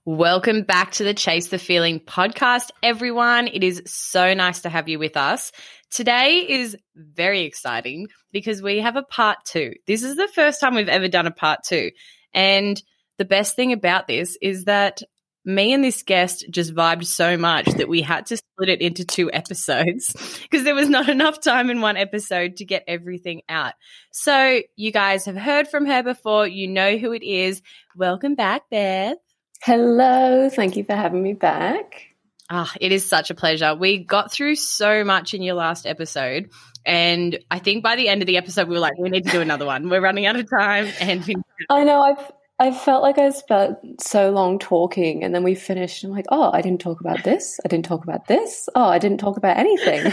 Welcome back to the Chase the Feeling podcast, everyone. It is so nice to have you with us. Today is very exciting because we have a part 2. This is the first time we've ever done a part 2. And the best thing about this is that me and this guest just vibed so much that we had to split it into 2 episodes because there was not enough time in one episode to get everything out. So you guys have heard from her before. You know who it is. Welcome back, Beth. Hello. Thank you for having me back. It is such a pleasure. We got through so much in your last episode, and I think by the end of the episode, we were like, we need to do another one. We're running out of time. I know. I felt like I spent so long talking, and then we finished. I'm like, oh, I didn't talk about this. I didn't talk about this. Oh, I didn't talk about anything.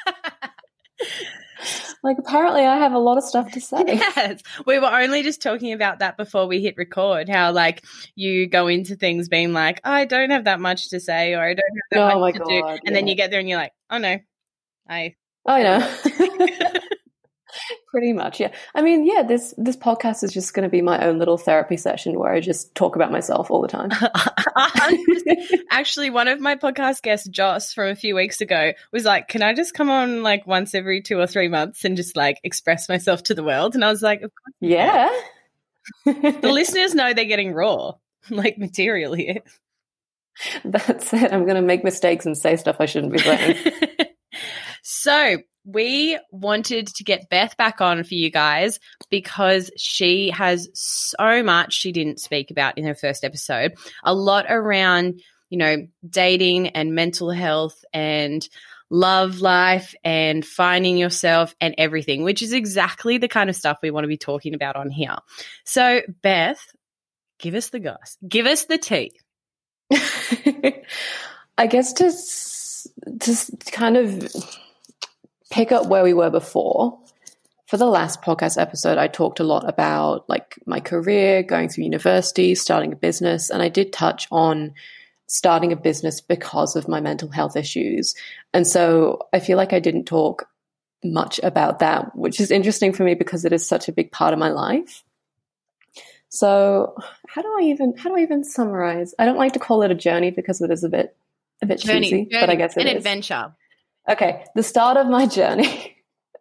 Like, apparently I have a lot of stuff to say. Yes. We were only just talking about that before we hit record, how, like, you go into things being like, I don't have that much to say, or I don't have that much to do. And then you get there and you're like, oh, no. I know. Pretty much, yeah. I mean, yeah, this podcast is just going to be my own little therapy session where I just talk about myself all the time. Actually, one of my podcast guests, Joss, from a few weeks ago, was like, can I just come on like once every 2 or 3 months and just like express myself to the world? And I was like, of course. Yeah. The listeners know they're getting raw, like, material here. That's it. I'm going to make mistakes and say stuff I shouldn't be saying. So we wanted to get Beth back on for you guys because she has so much she didn't speak about in her first episode. A lot around, you know, dating and mental health and love life and finding yourself and everything, which is exactly the kind of stuff we want to be talking about on here. So, Beth, give us the goss. Give us the tea. I guess to kind of pick up where we were before. For the last podcast episode, I talked a lot about like my career, going through university, starting a business, and I did touch on starting a business because of my mental health issues. And so I feel like I didn't talk much about that, which is interesting for me because it is such a big part of my life. So how do I even summarize? I don't like to call it a journey because it is a bit cheesy, but I guess it is. An adventure. Okay, the start of my journey.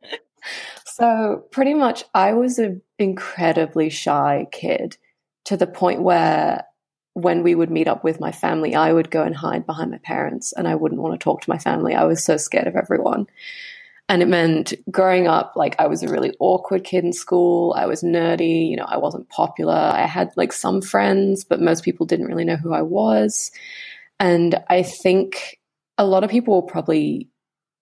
So pretty much I was an incredibly shy kid to the point where when we would meet up with my family, I would go and hide behind my parents and I wouldn't want to talk to my family. I was so scared of everyone. And it meant growing up, like I was a really awkward kid in school. I was nerdy, you know, I wasn't popular. I had like some friends, but most people didn't really know who I was. And I think a lot of people will probably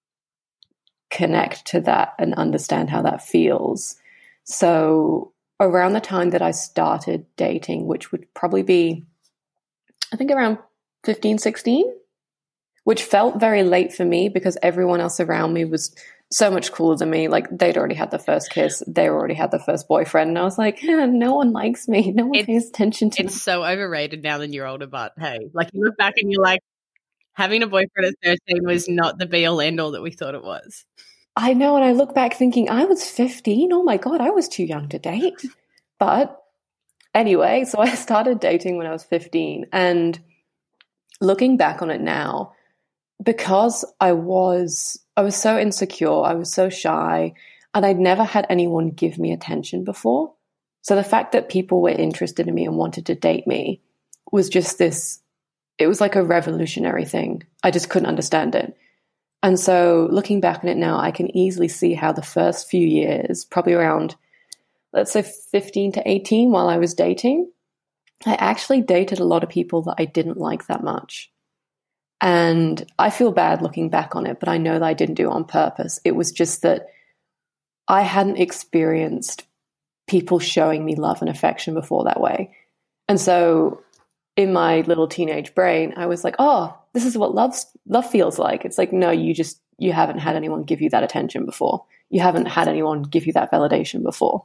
connect to that and understand how that feels. So around the time that I started dating, which would probably be, I think around 15, 16, which felt very late for me because everyone else around me was so much cooler than me. Like they'd already had the first kiss. They already had the first boyfriend. And I was like, no one likes me. No one pays attention to me. It's so overrated now that you're older, but hey, like you look back and you're like, having a boyfriend at 13 was not the be-all, end-all that we thought it was. I know, and I look back thinking, I was 15. Oh, my God, I was too young to date. But anyway, so I started dating when I was 15. And looking back on it now, because I was so insecure, I was so shy, and I'd never had anyone give me attention before. So the fact that people were interested in me and wanted to date me was just this, it was like a revolutionary thing. I just couldn't understand it. And so looking back on it now, I can easily see how the first few years, probably around, let's say 15 to 18 while I was dating, I actually dated a lot of people that I didn't like that much. And I feel bad looking back on it, but I know that I didn't do it on purpose. It was just that I hadn't experienced people showing me love and affection before that way. And so in my little teenage brain, I was like, oh, this is what love feels like. It's like, no, you haven't had anyone give you that attention before. You haven't had anyone give you that validation before.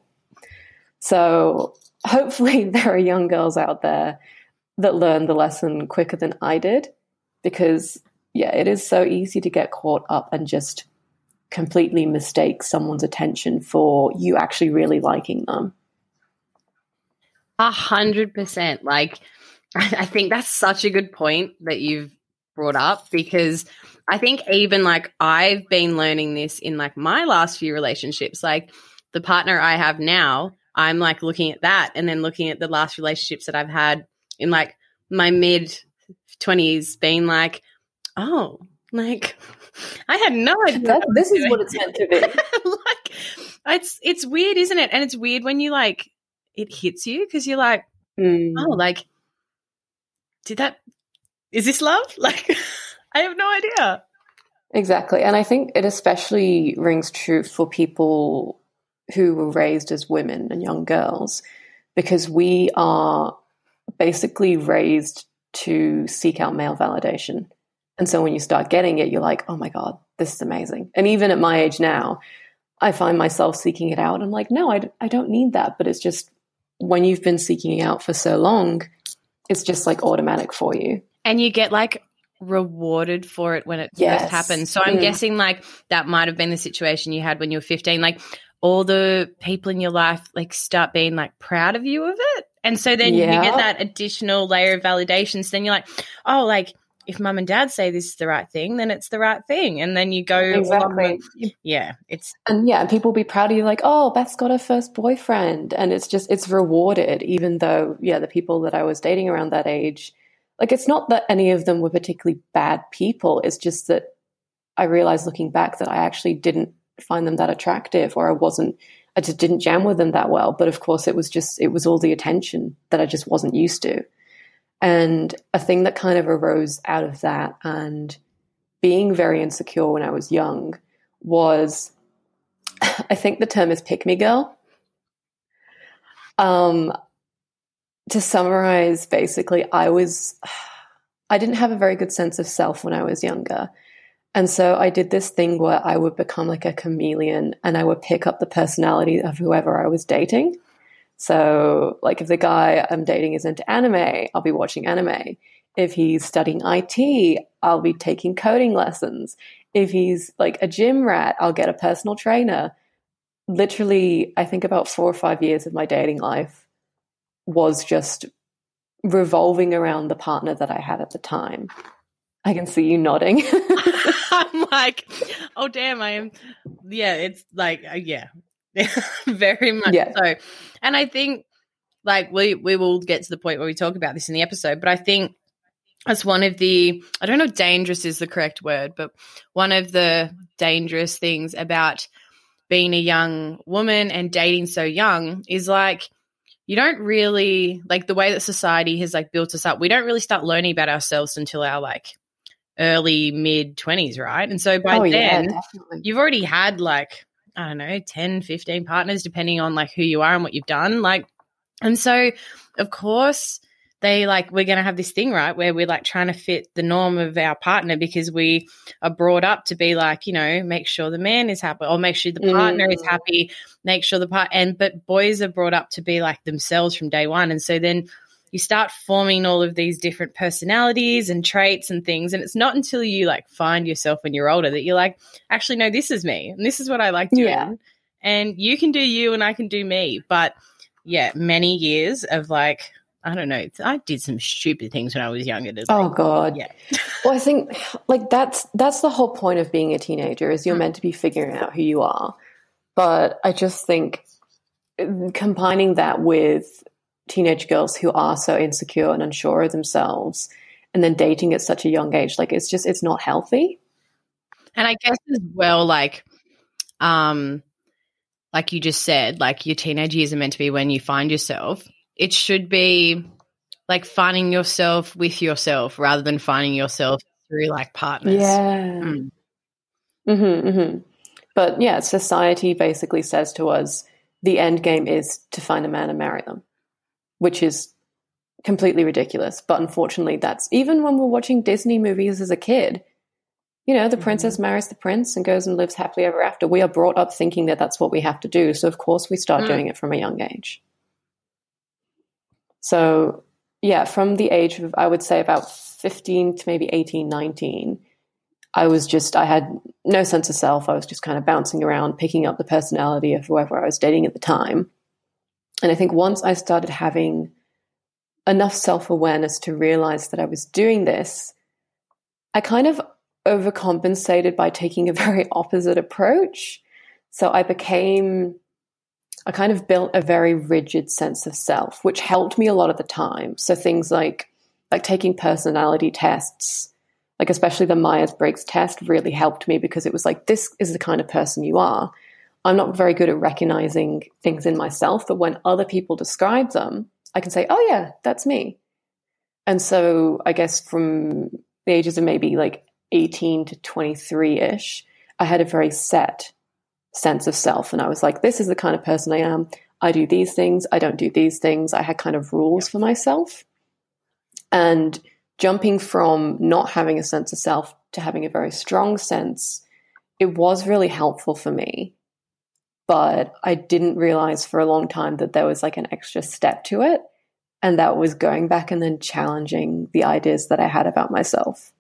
So hopefully there are young girls out there that learned the lesson quicker than I did, because yeah, it is so easy to get caught up and just completely mistake someone's attention for you actually really liking them. 100%. Like, I think that's such a good point that you've brought up, because I think even like I've been learning this in like my last few relationships, like the partner I have now, I'm like looking at that and then looking at the last relationships that I've had in like my mid 20s being like, oh, like I had no idea. This is what it's meant to be. Like it's weird, isn't it? And it's weird when you like it hits you because you're like, oh, like is this love? Like I have no idea. Exactly. And I think it especially rings true for people who were raised as women and young girls, because we are basically raised to seek out male validation. And so when you start getting it, you're like, oh my God, this is amazing. And even at my age now, I find myself seeking it out. I'm like, no, I don't need that. But it's just when you've been seeking it out for so long, it's just like automatic for you. And you get like rewarded for it when it first happens. So I'm guessing like that might have been the situation you had when you were 15. Like all the people in your life like start being like proud of you of it. And so then you get that additional layer of validation. So then you're like, oh, like if mum and dad say this is the right thing, then it's the right thing. And then you go exactly. And people be proud of you, like, oh, Beth's got her first boyfriend. And it's rewarded, even though, the people that I was dating around that age, like, it's not that any of them were particularly bad people. It's just that I realized looking back that I actually didn't find them that attractive, or I just didn't jam with them that well. But of course it was all the attention that I just wasn't used to. And a thing that kind of arose out of that and being very insecure when I was young was, I think the term is pick me girl. To summarize, basically, I didn't have a very good sense of self when I was younger. And so I did this thing where I would become like a chameleon and I would pick up the personality of whoever I was dating. So like if the guy I'm dating is into anime, I'll be watching anime. If he's studying IT, I'll be taking coding lessons. If he's like a gym rat, I'll get a personal trainer. Literally, I think about 4 or 5 years of my dating life was just revolving around the partner that I had at the time. I can see you nodding. I'm like, oh, damn, I am. Yeah, it's like, very much so. And I think like we will get to the point where we talk about this in the episode, but I think that's one of the, I don't know if dangerous is the correct word, but one of the dangerous things about being a young woman and dating so young is like, you don't really, like the way that society has like built us up, we don't really start learning about ourselves until our like early mid 20s, right? And so by then you've already had like, I don't know, 10, 15 partners, depending on like who you are and what you've done. Like, and so of course we're going to have this thing, right, where we're like trying to fit the norm of our partner because we are brought up to be like, make sure the man is happy or make sure the partner is happy, make sure but boys are brought up to be like themselves from day one. And so then you start forming all of these different personalities and traits and things. And it's not until you like find yourself when you're older that you're like, actually, no, this is me and this is what I like doing. Yeah. And you can do you and I can do me. But many years of like, I don't know, I did some stupid things when I was younger. Oh God. Yeah. Well, I think like that's the whole point of being a teenager is you're meant to be figuring out who you are. But I just think combining that with teenage girls who are so insecure and unsure of themselves and then dating at such a young age, like it's not healthy. And I guess as well, like you just said, like your teenage years are meant to be when you find yourself. It should be like finding yourself with yourself rather than finding yourself through like partners. Yeah. But society basically says to us the end game is to find a man and marry them, which is completely ridiculous. But unfortunately, that's even when we're watching Disney movies as a kid, the princess marries the prince and goes and lives happily ever after. We are brought up thinking that that's what we have to do. So, of course, we start doing it from a young age. So, from the age of, I would say about 15 to maybe 18, 19, I had no sense of self. I was just kind of bouncing around, picking up the personality of whoever I was dating at the time. And I think once I started having enough self-awareness to realize that I was doing this, I kind of overcompensated by taking a very opposite approach. So I kind of built a very rigid sense of self, which helped me a lot of the time. So things like taking personality tests, like especially the Myers-Briggs test really helped me, because it was like, this is the kind of person you are. I'm not very good at recognizing things in myself, but when other people describe them, I can say, oh yeah, that's me. And so I guess from the ages of maybe like 18 to 23-ish, I had a very set sense of self. And I was like, this is the kind of person I am. I do these things. I don't do these things. I had kind of rules for myself. And jumping from not having a sense of self to having a very strong sense, it was really helpful for me. But I didn't realize for a long time that there was like an extra step to it. And that was going back and then challenging the ideas that I had about myself.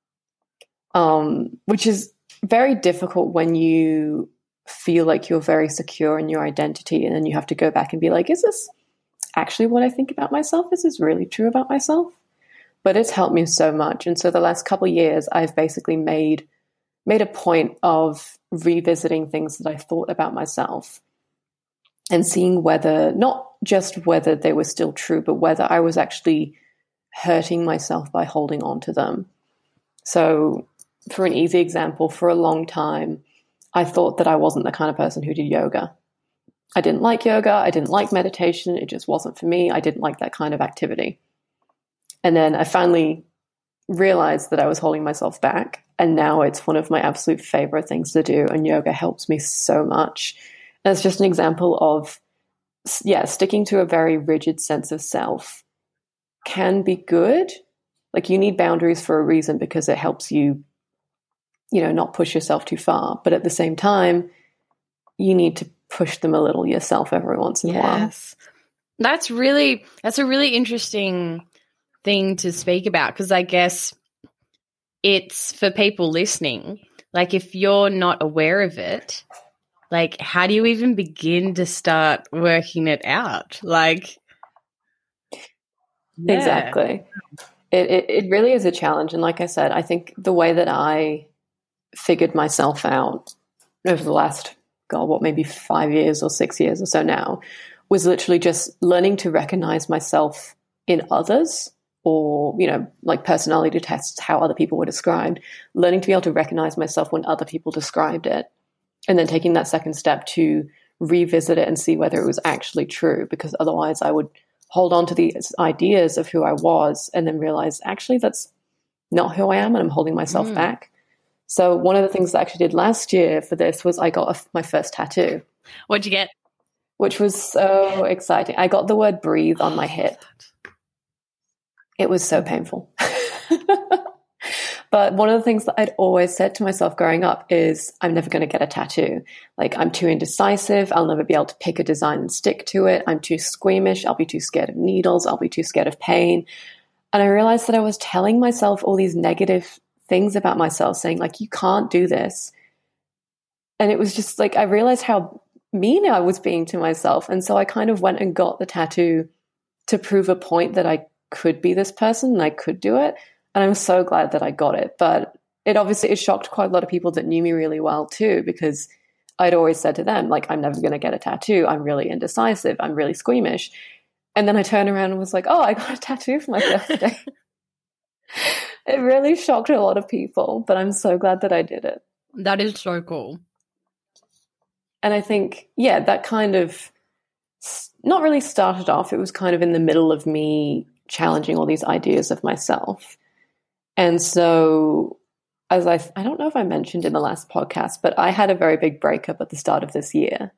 Which is very difficult when you feel like you're very secure in your identity, and then you have to go back and be like, is this actually what I think about myself? Is this really true about myself? But it's helped me so much. And so the last couple of years, I've basically made a point of revisiting things that I thought about myself and seeing whether, not just whether they were still true, but whether I was actually hurting myself by holding on to them. So for an easy example, for a long time, I thought that I wasn't the kind of person who did yoga. I didn't like yoga. I didn't like meditation. It just wasn't for me. I didn't like that kind of activity. And then I finally realized that I was holding myself back. And now it's one of my absolute favorite things to do. And yoga helps me so much. And it's just an example of, sticking to a very rigid sense of self can be good. Like, you need boundaries for a reason, because it helps you, not push yourself too far. But at the same time, you need to push them a little yourself every once in a while. That's a really interesting thing to speak about, because I guess it's for people listening, like, if you're not aware of it, like, how do you even begin to start working it out? Like, Exactly. It really is a challenge. And like I said, I think the way that I figured myself out over the last, maybe 5 years or 6 years or so now, was literally just learning to recognize myself in others, or, like personality tests, how other people were described, learning to be able to recognize myself when other people described it, and then taking that second step to revisit it and see whether it was actually true, because otherwise I would hold on to these ideas of who I was and then realize, actually, that's not who I am, and I'm holding myself back. So one of the things that I actually did last year for this was I got my first tattoo. What'd you get? Which was so exciting. I got the word breathe on my hip. It was so painful. But one of the things that I'd always said to myself growing up is, I'm never going to get a tattoo. Like, I'm too indecisive. I'll never be able to pick a design and stick to it. I'm too squeamish. I'll be too scared of needles. I'll be too scared of pain. And I realized that I was telling myself all these negative things about myself, saying, like, you can't do this. And it was just like, I realized how mean I was being to myself. And so I kind of went and got the tattoo to prove a point that I could be this person and I could do it. And I'm so glad that I got it. But it shocked quite a lot of people that knew me really well too, because I'd always said to them, like, I'm never going to get a tattoo. I'm really indecisive. I'm really squeamish. And then I turned around and was like, oh, I got a tattoo for my birthday. It really shocked a lot of people, but I'm so glad that I did it. That is so cool. And I think, that kind of not really started off. It was kind of in the middle of me challenging all these ideas of myself. And so, as I don't know if I mentioned in the last podcast, but I had a very big breakup at the start of this year.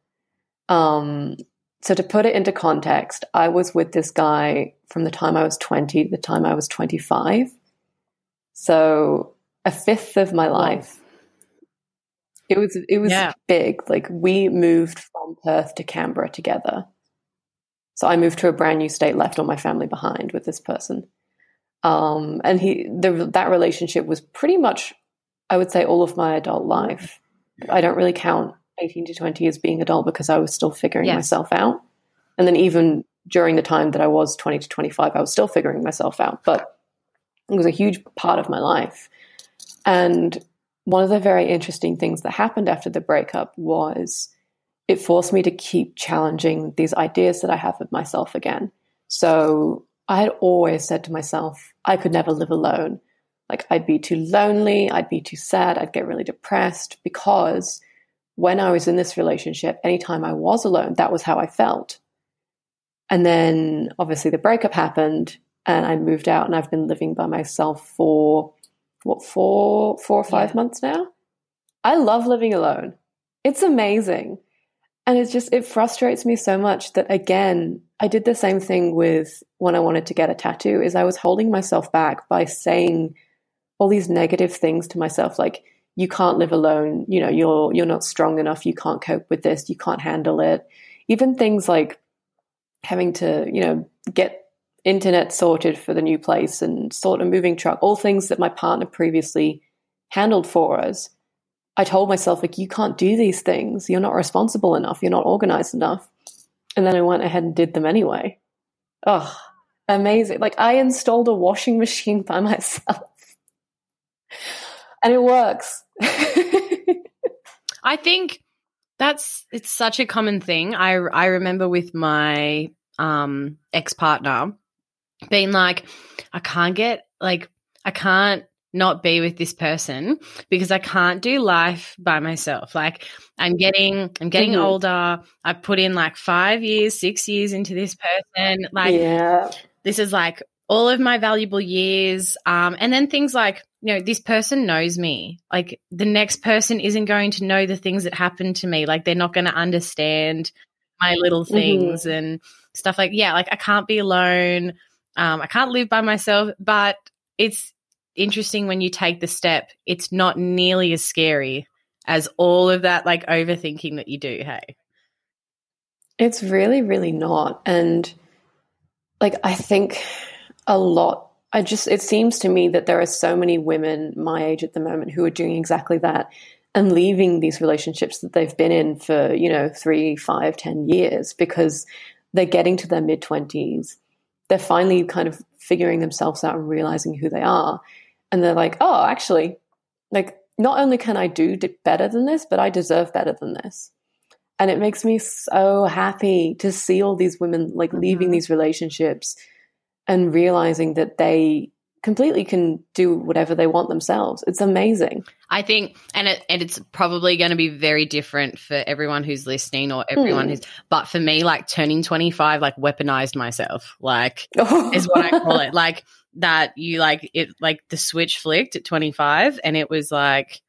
So to put it into context, I was with this guy from the time I was 20 to the time I was 25. So a fifth of my life. It was big. Like, we moved from Perth to Canberra together. So I moved to a brand new state, left all my family behind with this person. And that relationship was pretty much, I would say, all of my adult life. I don't really count 18 to 20 as being adult, because I was still figuring myself out. And then even during the time that I was 20 to 25, I was still figuring myself out, but it was a huge part of my life. And one of the very interesting things that happened after the breakup was it forced me to keep challenging these ideas that I have of myself again. So I had always said to myself, I could never live alone. Like, I'd be too lonely, I'd be too sad, I'd get really depressed, because when I was in this relationship, anytime I was alone, that was how I felt. And then obviously the breakup happened and I moved out, and I've been living by myself for, four or 5 months now. I love living alone. It's amazing. And it frustrates me so much that, again, I did the same thing with when I wanted to get a tattoo, is I was holding myself back by saying all these negative things to myself, like, you can't live alone, you're not strong enough, you can't cope with this, you can't handle it. Even things like having to, get internet sorted for the new place and sort a moving truck, all things that my partner previously handled for us. I told myself, like, you can't do these things. You're not responsible enough. You're not organized enough. And then I went ahead and did them anyway. Oh, amazing. Like, I installed a washing machine by myself. And it works. I think it's such a common thing. I remember with my ex-partner being like, I can't not be with this person because I can't do life by myself. Like, I'm getting older. I've put in like 5 years, 6 years into this person. Like, this is like all of my valuable years. And then things like, this person knows me. Like, the next person isn't going to know the things that happened to me. Like, they're not going to understand my little things and stuff like, like, I can't be alone. I can't live by myself, but it's interesting when you take the step, it's not nearly as scary as all of that like overthinking that you do. Hey, it's really, really not. And like, I think a lot, it seems to me that there are so many women my age at the moment who are doing exactly that and leaving these relationships that they've been in for, 3, 5, 10 years because they're getting to their mid-20s. They're finally kind of figuring themselves out and realizing who they are. And they're like, oh, actually, like, not only can I do better than this, but I deserve better than this. And it makes me so happy to see all these women like leaving these relationships and realizing that they completely can do whatever they want themselves. It's amazing. I think, and it's probably going to be very different for everyone who's listening or everyone who's, but for me, like, turning 25, like, weaponized myself, like, is what I call it. Like, that you like it, like the switch flicked at 25 and it was like,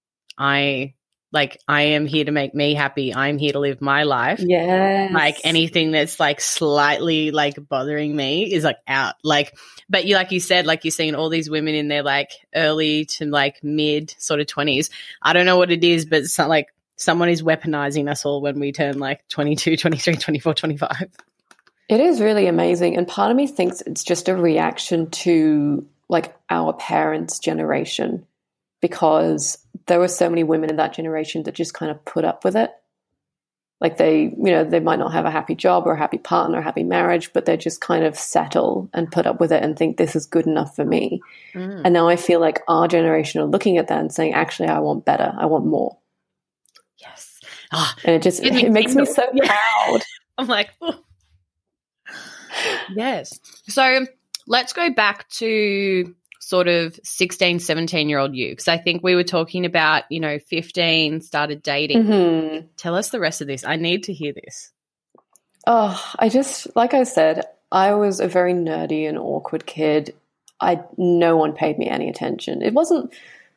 I am here to make me happy. I'm here to live my life. Yes. Like, anything that's like slightly like bothering me is like out. Like, but like you said, like, you're seeing all these women in their like early to like mid sort of 20s. I don't know what it is, but it's not like someone is weaponizing us all when we turn like 22, 23, 24, 25. It is really amazing. And part of me thinks it's just a reaction to like our parents' generation, because there were so many women in that generation that just kind of put up with it. Like, they might not have a happy job or a happy partner, or a happy marriage, but they just kind of settle and put up with it and think this is good enough for me. And now I feel like our generation are looking at that and saying, actually, I want better. I want more. Yes. And it makes me so proud. I'm like, oh. Yes. So let's go back to sort of 16, 17-year-old you, because I think we were talking about, 15, started dating. Tell us the rest of this. I need to hear this. Oh, like I said, I was a very nerdy and awkward kid. No one paid me any attention. It wasn't,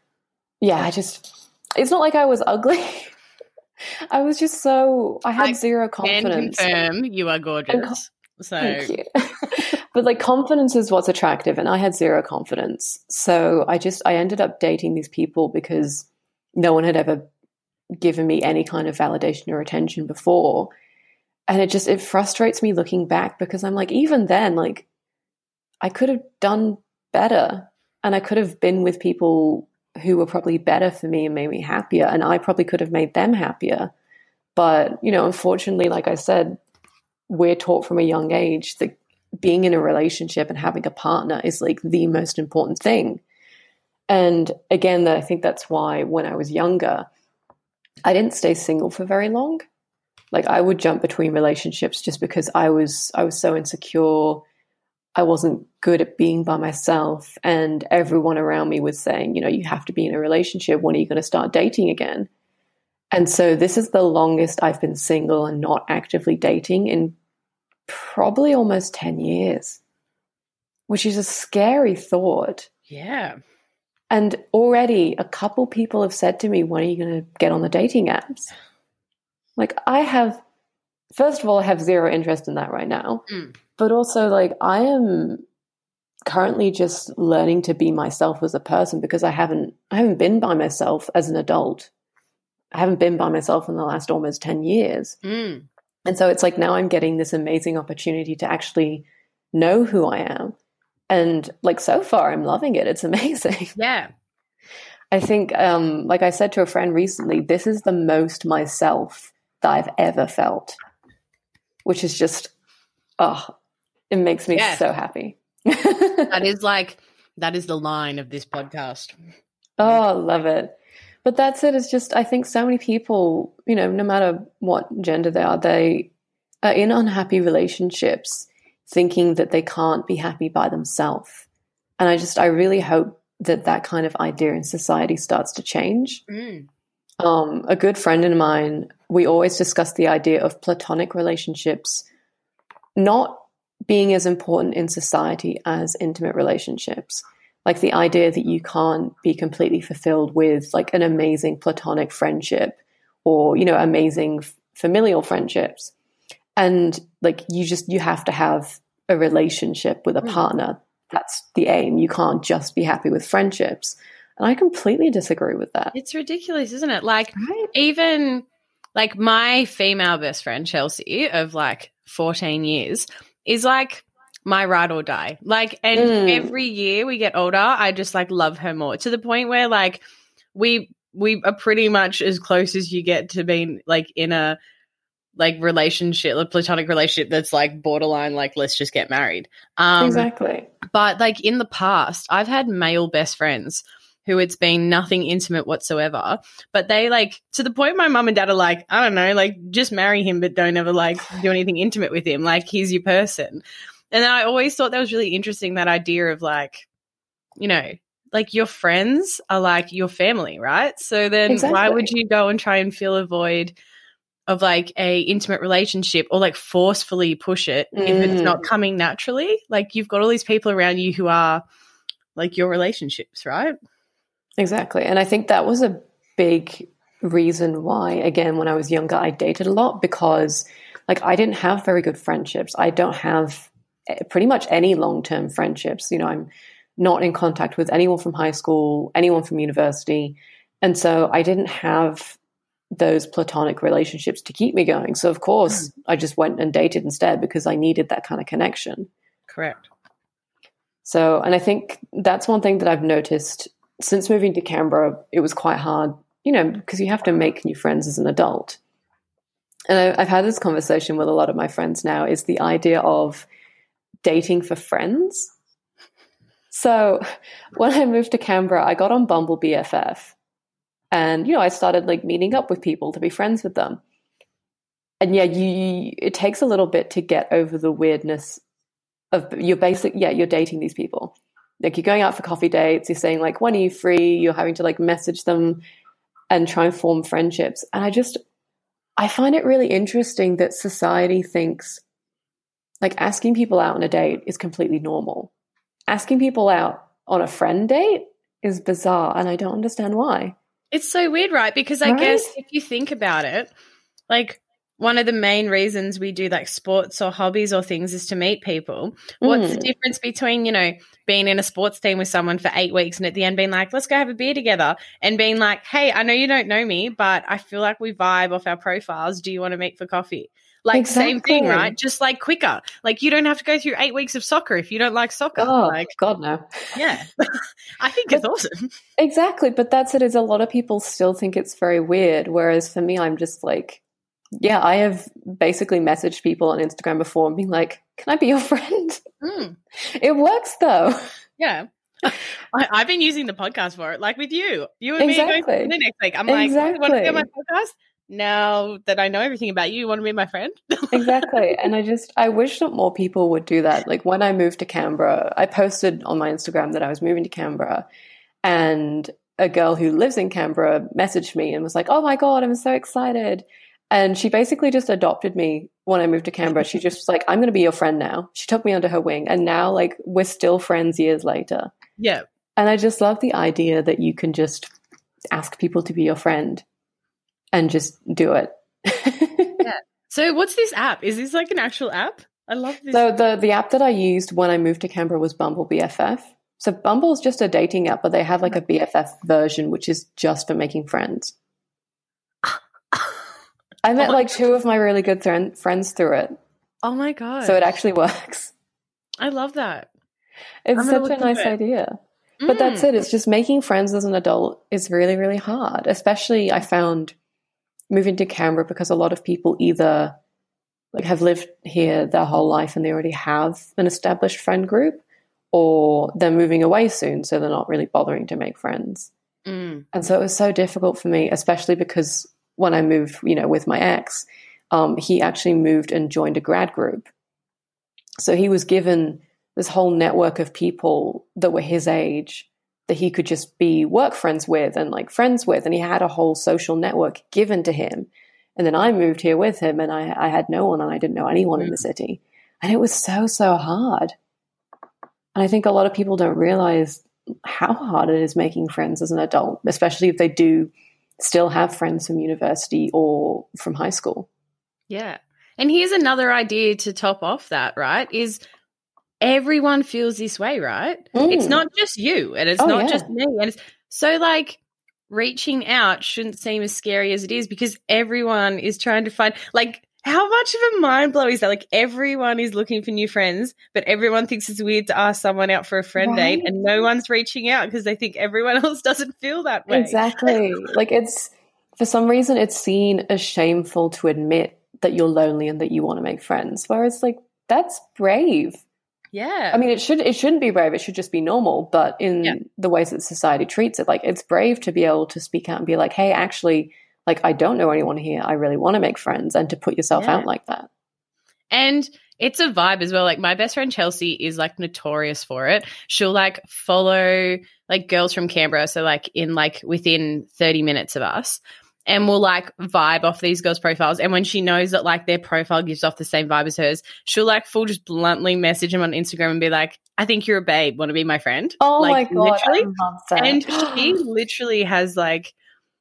it's not like I was ugly. I was just I had zero confidence. And confirm you are gorgeous. Thank you. But like, confidence is what's attractive, and I had zero confidence. So I ended up dating these people because no one had ever given me any kind of validation or attention before. And it frustrates me looking back, because I'm like, even then, like, I could have done better, and I could have been with people who were probably better for me and made me happier, and I probably could have made them happier. But, unfortunately, like I said, we're taught from a young age that being in a relationship and having a partner is like the most important thing. And again, I think that's why when I was younger, I didn't stay single for very long. Like I would jump between relationships just because I was so insecure. I wasn't good at being by myself, and everyone around me was saying, you have to be in a relationship. When are you going to start dating again? And so this is the longest I've been single and not actively dating in probably almost 10 years, which is a scary thought. Yeah. And already a couple people have said to me, when are you going to get on the dating apps? Like first of all, I have zero interest in that right now. But also, like, I am currently just learning to be myself as a person because I haven't been by myself as an adult. I haven't been by myself in the last almost 10 years. And so it's like now I'm getting this amazing opportunity to actually know who I am. And like so far, I'm loving it. It's amazing. Yeah. I think, like I said to a friend recently, this is the most myself that I've ever felt, which is just, it makes me so happy. That is the line of this podcast. Oh, I love it. But that's it. It's just, I think so many people, no matter what gender they are in unhappy relationships thinking that they can't be happy by themselves. And I really hope that kind of idea in society starts to change. A good friend of mine, we always discuss the idea of platonic relationships not being as important in society as intimate relationships. Like the idea that you can't be completely fulfilled with like an amazing platonic friendship or, amazing familial friendships. And like you have to have a relationship with a partner. That's the aim. You can't just be happy with friendships. And I completely disagree with that. It's ridiculous, isn't it? Like even like my female best friend, Chelsea, of like 14 years is like my ride or die. Like, and every year we get older, I just like love her more to the point where like we are pretty much as close as you get to being like in a like relationship, a platonic relationship that's like borderline, like let's just get married. Exactly. But like in the past, I've had male best friends who it's been nothing intimate whatsoever, but they like to the point my mum and dad are like, I don't know, like just marry him, but don't ever like do anything intimate with him. Like he's your person. And I always thought that was really interesting, that idea of like, like your friends are like your family, right? So then why would you go and try and fill a void of like a intimate relationship or like forcefully push it if it's not coming naturally? Like you've got all these people around you who are like your relationships, right? Exactly. And I think that was a big reason why, again, when I was younger, I dated a lot because like I didn't have very good friendships. I don't have pretty much any long-term friendships. I'm not in contact with anyone from high school, anyone from university. And so I didn't have those platonic relationships to keep me going. So of course I just went and dated instead because I needed that kind of connection. Correct. So, and I think that's one thing that I've noticed since moving to Canberra. It was quite hard, because you have to make new friends as an adult. And I've had this conversation with a lot of my friends now, is the idea of dating for friends. So when I moved to Canberra, I got on Bumble BFF. And, I started like meeting up with people to be friends with them. And yeah, it takes a little bit to get over the weirdness of you're dating these people. Like you're going out for coffee dates, you're saying like, when are you free? You're having to like message them and try and form friendships. And I find it really interesting that society thinks like asking people out on a date is completely normal. Asking people out on a friend date is bizarre, and I don't understand why. It's so weird, right? Because I guess if you think about it, like one of the main reasons we do like sports or hobbies or things is to meet people. What's the difference between, being in a sports team with someone for 8 weeks and at the end being like, let's go have a beer together, and being like, hey, I know you don't know me, but I feel like we vibe off our profiles. Do you want to meet for coffee? Like Same thing, right? Just like quicker. Like you don't have to go through 8 weeks of soccer if you don't like soccer. Oh, like, God, no. Yeah. I think it's awesome. Exactly. But that's it, is a lot of people still think it's very weird. Whereas for me, I'm just like, yeah, I have basically messaged people on Instagram before and being like, can I be your friend? Mm. It works though. Yeah. I've been using the podcast for it, like with you. You and me are going to Exactly. dinner next week. I'm like, you want to be on my Exactly. podcast? Now that I know everything about you, you want to be my friend? Exactly. And I wish that more people would do that. Like when I moved to Canberra, I posted on my Instagram that I was moving to Canberra, and a girl who lives in Canberra messaged me and was like, oh my God, I'm so excited. And she basically just adopted me when I moved to Canberra. She just was like, I'm going to be your friend now. She took me under her wing. And now, like, we're still friends years later. Yeah. And I just love the idea that you can just ask people to be your friend and just do it. Yeah. So what's this app? Is this like an actual app? I love this. So the app that I used when I moved to Canberra was Bumble BFF. So Bumble is just a dating app, but they have like a BFF version, which is just for making friends. I met like two of my really good friends through it. Oh my God. So it actually works. I love that. It's such a nice idea. But that's it. It's just making friends as an adult is really, really hard. Especially I found moving to Canberra, because a lot of people either like have lived here their whole life and they already have an established friend group, or they're moving away soon, so they're not really bothering to make friends. And so it was so difficult for me, especially because when I moved, with my ex, he actually moved and joined a grad group. So he was given this whole network of people that were his age that he could just be work friends with and like friends with. And he had a whole social network given to him. And then I moved here with him, and I had no one, and I didn't know anyone in the city. And it was so, so hard. And I think a lot of people don't realize how hard it is making friends as an adult, especially if they do still have friends from university or from high school. Yeah. And here's another idea to top off that, right, is everyone feels this way, right? It's not just you, and it's not just me. And it's so like reaching out shouldn't seem as scary as it is, because everyone is trying to find, like, how much of a mind blow is that? Like, everyone is looking for new friends, but everyone thinks it's weird to ask someone out for a friend date, and no one's reaching out because they think everyone else doesn't feel that way. Exactly. Like, it's, for some reason, it's seen as shameful to admit that you're lonely and that you want to make friends. Whereas, like, that's brave. Yeah. I mean, it shouldn't be brave. It should just be normal. But in the ways that society treats it, like, it's brave to be able to speak out and be like, hey, actually, like, I don't know anyone here. I really want to make friends, and to put yourself out like that. And it's a vibe as well. Like, my best friend Chelsea is like notorious for it. She'll like follow like girls from Canberra. So like within 30 minutes of us, and we'll like vibe off these girls' profiles. And when she knows that like their profile gives off the same vibe as hers, she'll like just bluntly message them on Instagram and be like, I think you're a babe. Want to be my friend? Oh like, my God. Literally. I love that. And she literally has like,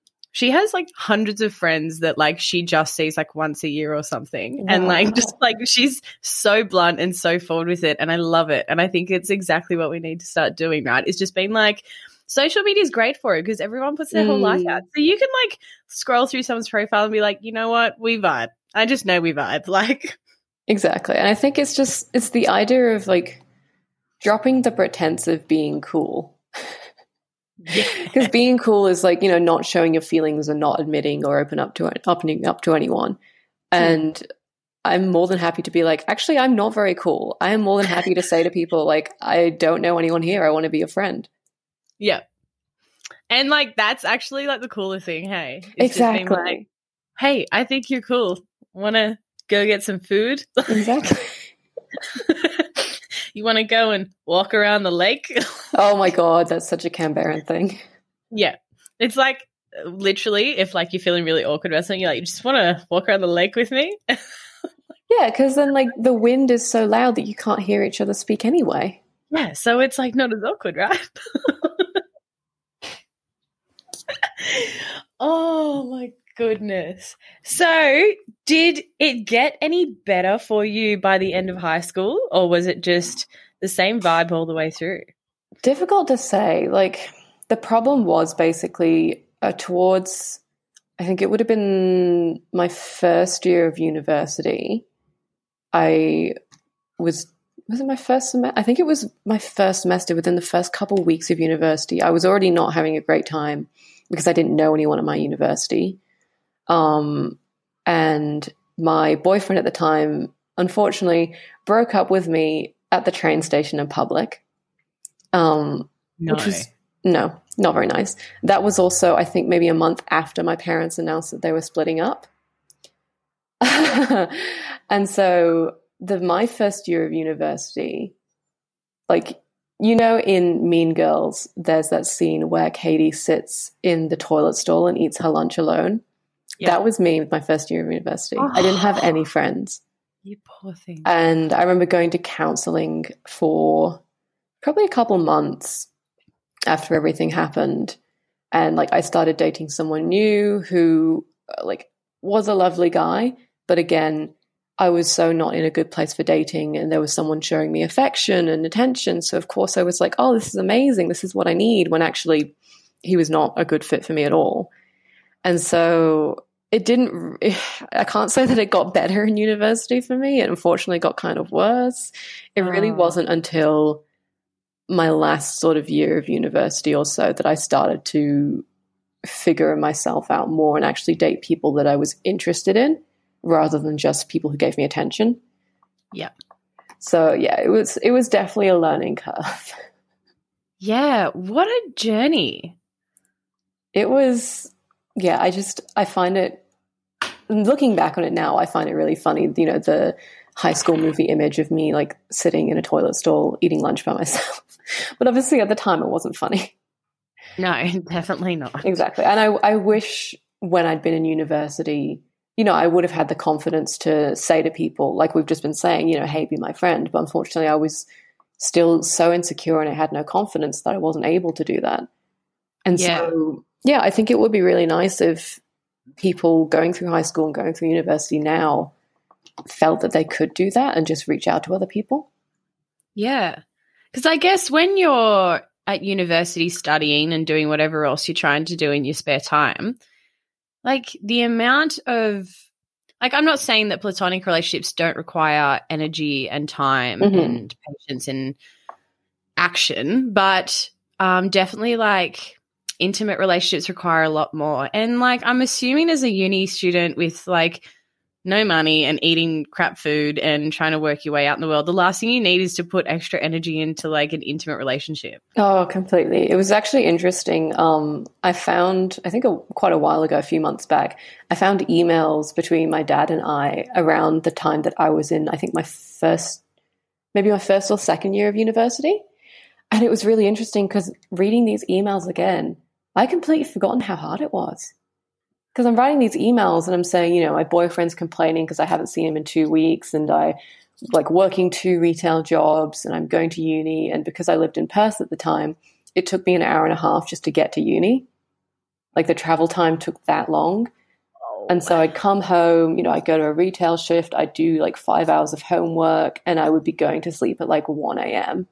hundreds of friends that like she just sees like once a year or something. Wow. And like, just like, she's so blunt and so forward with it. And I love it. And I think it's exactly what we need to start doing, right? It's just been like, social media is great for it because everyone puts their whole life out. So you can like scroll through someone's profile and be like, you know what? We vibe. I just know we vibe. Like, exactly. And I think it's the idea of like dropping the pretense of being cool. Because being cool is like, not showing your feelings and not admitting or opening up to anyone. And I'm more than happy to be like, actually, I'm not very cool. I am more than happy to say to people like, I don't know anyone here. I want to be a friend. Yeah. And like, that's actually like the cooler thing. Hey, it's exactly. Just like, hey, I think you're cool. Want to go get some food? Exactly. You want to go and walk around the lake? Oh my God, that's such a Canberran thing. Yeah. It's like literally if like you're feeling really awkward about something, you're like, you just want to walk around the lake with me? Yeah, because then like the wind is so loud that you can't hear each other speak anyway. Yeah, so it's like not as awkward, right? Oh my goodness. So did it get any better for you by the end of high school, or was it just the same vibe all the way through? Difficult to say. Like, the problem was basically towards, I think it would have been my first year of university. Was it my first semester? I think it was my first semester. Within the first couple of weeks of university, I was already not having a great time because I didn't know anyone at my university. And and my boyfriend at the time, unfortunately, broke up with me at the train station in public. Which was not very nice. That was also, I think, maybe a month after my parents announced that they were splitting up. And so my first year of university, like, you know, in Mean Girls, there's that scene where Katie sits in the toilet stall and eats her lunch alone. Yeah. That was me with my first year of university. Oh. I didn't have any friends. You poor thing. And I remember going to counseling for probably a couple months after everything happened. And like, I started dating someone new who like was a lovely guy. But again, I was so not in a good place for dating, and there was someone showing me affection and attention. So of course I was like, oh, this is amazing. This is what I need, when actually he was not a good fit for me at all. And so I can't say that it got better in university for me. It unfortunately got kind of worse. It really wasn't until my last sort of year of university or so that I started to figure myself out more and actually date people that I was interested in, rather than just people who gave me attention. Yeah. So yeah, it was definitely a learning curve. Yeah, what a journey. It was, yeah, I find it, looking back on it now, I find it really funny, you know, the high school movie image of me like sitting in a toilet stall eating lunch by myself. But obviously at the time it wasn't funny. No, definitely not. Exactly. And I wish when I'd been in university, you know, I would have had the confidence to say to people, like we've just been saying, you know, hey, be my friend. But unfortunately, I was still so insecure and I had no confidence that I wasn't able to do that. And so, yeah, I think it would be really nice if people going through high school and going through university now felt that they could do that and just reach out to other people. Yeah. Because I guess when you're at university studying and doing whatever else you're trying to do in your spare time, like the amount of, like, I'm not saying that platonic relationships don't require energy and time and patience and action, but definitely like intimate relationships require a lot more. And like, I'm assuming as a uni student with like no money and eating crap food and trying to work your way out in the world, the last thing you need is to put extra energy into like an intimate relationship. Oh, completely. It was actually interesting. I found, I think quite a while ago, a few months back, I found emails between my dad and I around the time that I was in, I think my first or second year of university. And it was really interesting because reading these emails again, I completely forgotten how hard it was. Because I'm writing these emails and I'm saying, you know, my boyfriend's complaining because I haven't seen him in 2 weeks, and I like working 2 retail jobs, and I'm going to uni. And because I lived in Perth at the time, it took me an hour and a half just to get to uni. Like the travel time took that long. Oh. And so I'd come home, you know, I'd go to a retail shift, I'd do like 5 hours of homework, and I would be going to sleep at like 1 a.m.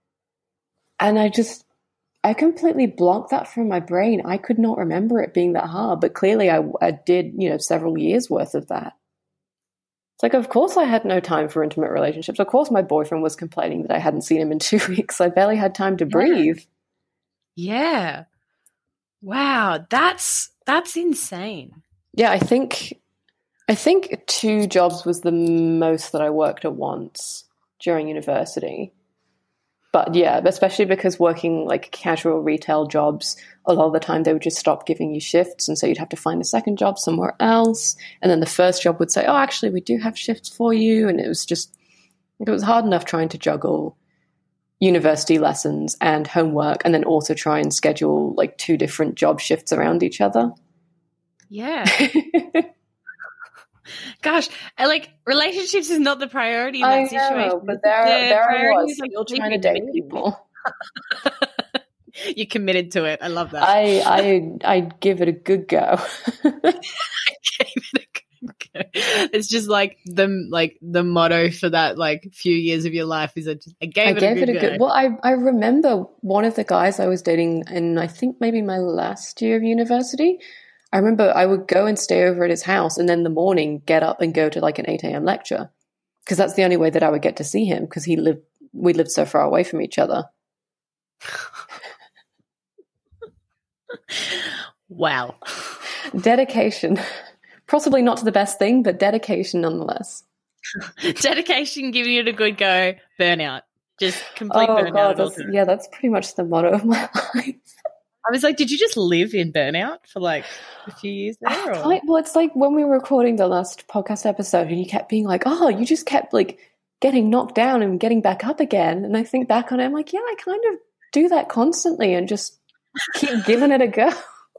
And I completely blocked that from my brain. I could not remember it being that hard, but clearly I did, you know, several years worth of that. It's like, of course I had no time for intimate relationships. Of course my boyfriend was complaining that I hadn't seen him in 2 weeks. I barely had time to breathe. Yeah. Wow. That's insane. Yeah. I think 2 jobs was the most that I worked at once during university. But yeah, especially because working like casual retail jobs, a lot of the time they would just stop giving you shifts. And so you'd have to find a second job somewhere else. And then the first job would say, oh, actually, we do have shifts for you. And it was hard enough trying to juggle university lessons and homework, and then also try and schedule like 2 different job shifts around each other. Yeah. Gosh, like relationships is not the priority in that situation. But there I was, still trying to date people. You committed to it. I love that. I give it a good go. I gave it a good go. It's just like the motto for that like few years of your life is I gave it a good go. Well, I remember one of the guys I was dating in, I think maybe my last year of university. I remember I would go and stay over at his house, and then in the morning get up and go to like an 8 a.m. lecture, because that's the only way that I would get to see him, because we lived so far away from each other. Wow. Dedication. Possibly not to the best thing, but dedication nonetheless. Dedication, giving it a good go, burnout. Just complete Oh burnout. God, at all times. that's pretty much the motto of my life. I was like, did you just live in burnout for like a few years there? Or? Well, it's like when we were recording the last podcast episode and you kept being like, oh, you just kept like getting knocked down and getting back up again. And I think back on it, I'm like, yeah, I kind of do that constantly and just keep giving it a go.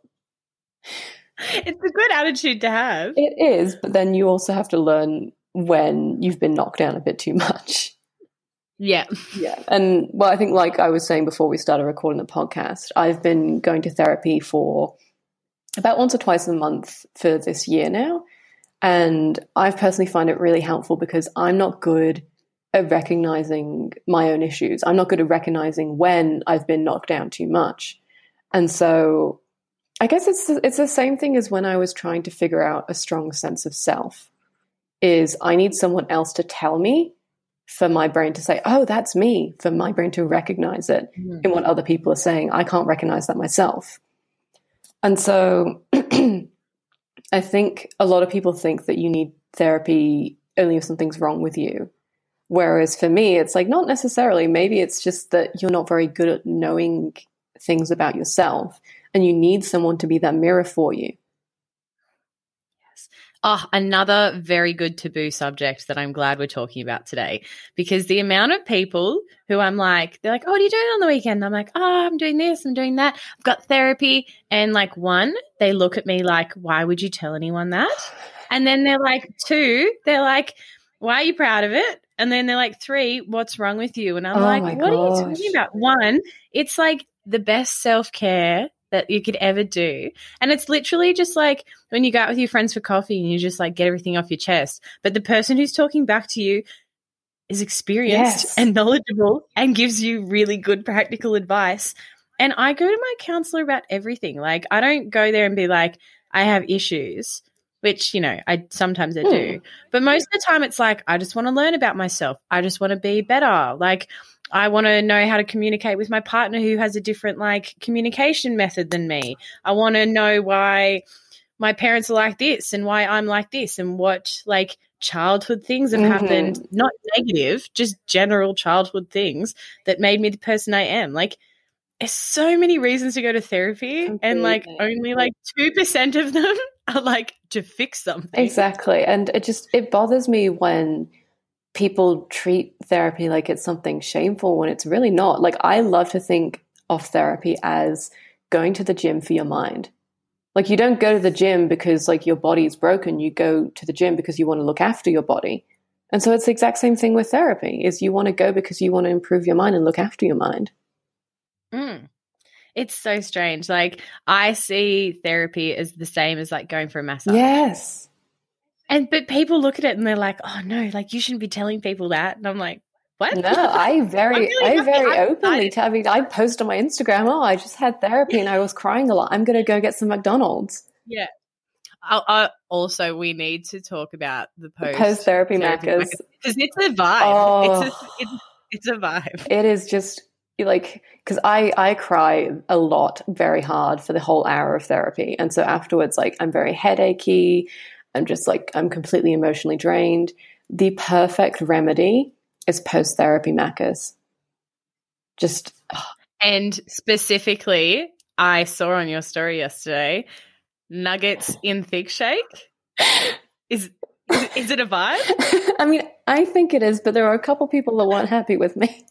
It's a good attitude to have. It is, but then you also have to learn when you've been knocked down a bit too much. Yeah. Yeah. And well, I think like I was saying before we started recording the podcast, I've been going to therapy for about once or twice a month for this year now. And I've personally find it really helpful because I'm not good at recognizing my own issues. I'm not good at recognizing when I've been knocked down too much. And so I guess it's the same thing as when I was trying to figure out a strong sense of self, is I need someone else to tell me for my brain to say, oh, that's me, for my brain to recognize it in what other people are saying. I can't recognize that myself. And so I think a lot of people think that you need therapy only if something's wrong with you. Whereas for me, it's like, not necessarily. Maybe it's just that you're not very good at knowing things about yourself and you need someone to be that mirror for you. Oh, another very good taboo subject that I'm glad we're talking about today, because the amount of people who I'm like, they're like, oh, what are you doing on the weekend? I'm like, oh, I'm doing this, I'm doing that. I've got therapy. And like, one, they look at me like, why would you tell anyone that? And then they're like, two, they're like, why are you proud of it? And then they're like, three, what's wrong with you? And I'm like, what are you talking about? One, it's like the best self-care that you could ever do. And it's literally just like when you go out with your friends for coffee and you just like get everything off your chest. But the person who's talking back to you is experienced and knowledgeable and gives you really good practical advice. And I go to my counselor about everything. Like, I don't go there and be like, I have issues, which, you know, sometimes I do. But most of the time it's like, I just want to learn about myself. I just want to be better. Like, I want to know how to communicate with my partner who has a different like communication method than me. I want to know why my parents are like this and why I'm like this and what like childhood things have happened, not negative, just general childhood things that made me the person I am. Like, there's so many reasons to go to therapy and like only like 2% of them are like to fix something. Exactly. And it bothers me when people treat therapy like it's something shameful when it's really not. Like, I love to think of therapy as going to the gym for your mind. Like, you don't go to the gym because like your body is broken. You go to the gym because you want to look after your body. And so it's the exact same thing with therapy, is you want to go because you want to improve your mind and look after your mind. It's so strange. Like, I see therapy as the same as like going for a massage. Yes. But people look at it and they're like, oh no, like you shouldn't be telling people that. And I'm like, what? No, I very openly tell. I mean, I post on my Instagram, oh, I just had therapy and I was crying a lot. I'm going to go get some McDonald's. Yeah. Also, we need to talk about the post-therapy Maccas. Because it's a vibe. Oh, it's a vibe. It is just like, because I cry a lot very hard for the whole hour of therapy. And so afterwards, like, I'm very headachy. I'm just like, I'm completely emotionally drained. The perfect remedy is post-therapy Maccas. Just. And specifically, I saw on your story yesterday, nuggets in thick shake. Is it a vibe? I mean, I think it is, but there are a couple people that weren't happy with me.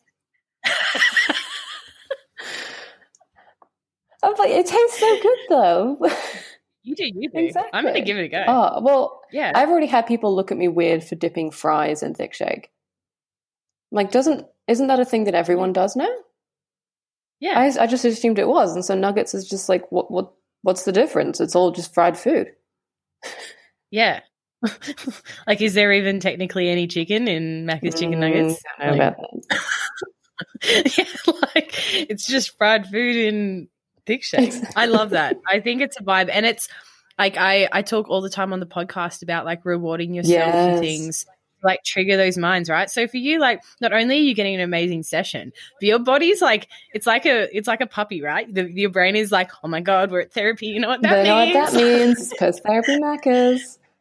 I'm like, it tastes so good though. You do. Exactly. I'm going to give it a go. Oh, well, yeah. I've already had people look at me weird for dipping fries in thick shake. Like, isn't that a thing that everyone does now? Yeah. I just assumed it was. And so nuggets is just like, what's the difference? It's all just fried food. Yeah. Like, is there even technically any chicken in Macca's chicken nuggets? I don't know about that. Yeah, like, it's just fried food in thick shake. Exactly. I love that. I think it's a vibe. And it's like, I talk all the time on the podcast about like rewarding yourself for things, like trigger those minds, right? So for you, like, not only are you getting an amazing session, but your body's like, it's like a puppy, right? Your brain is like, oh my God, we're at therapy. You know what that means? Know what that means. It's post-therapy Maccas.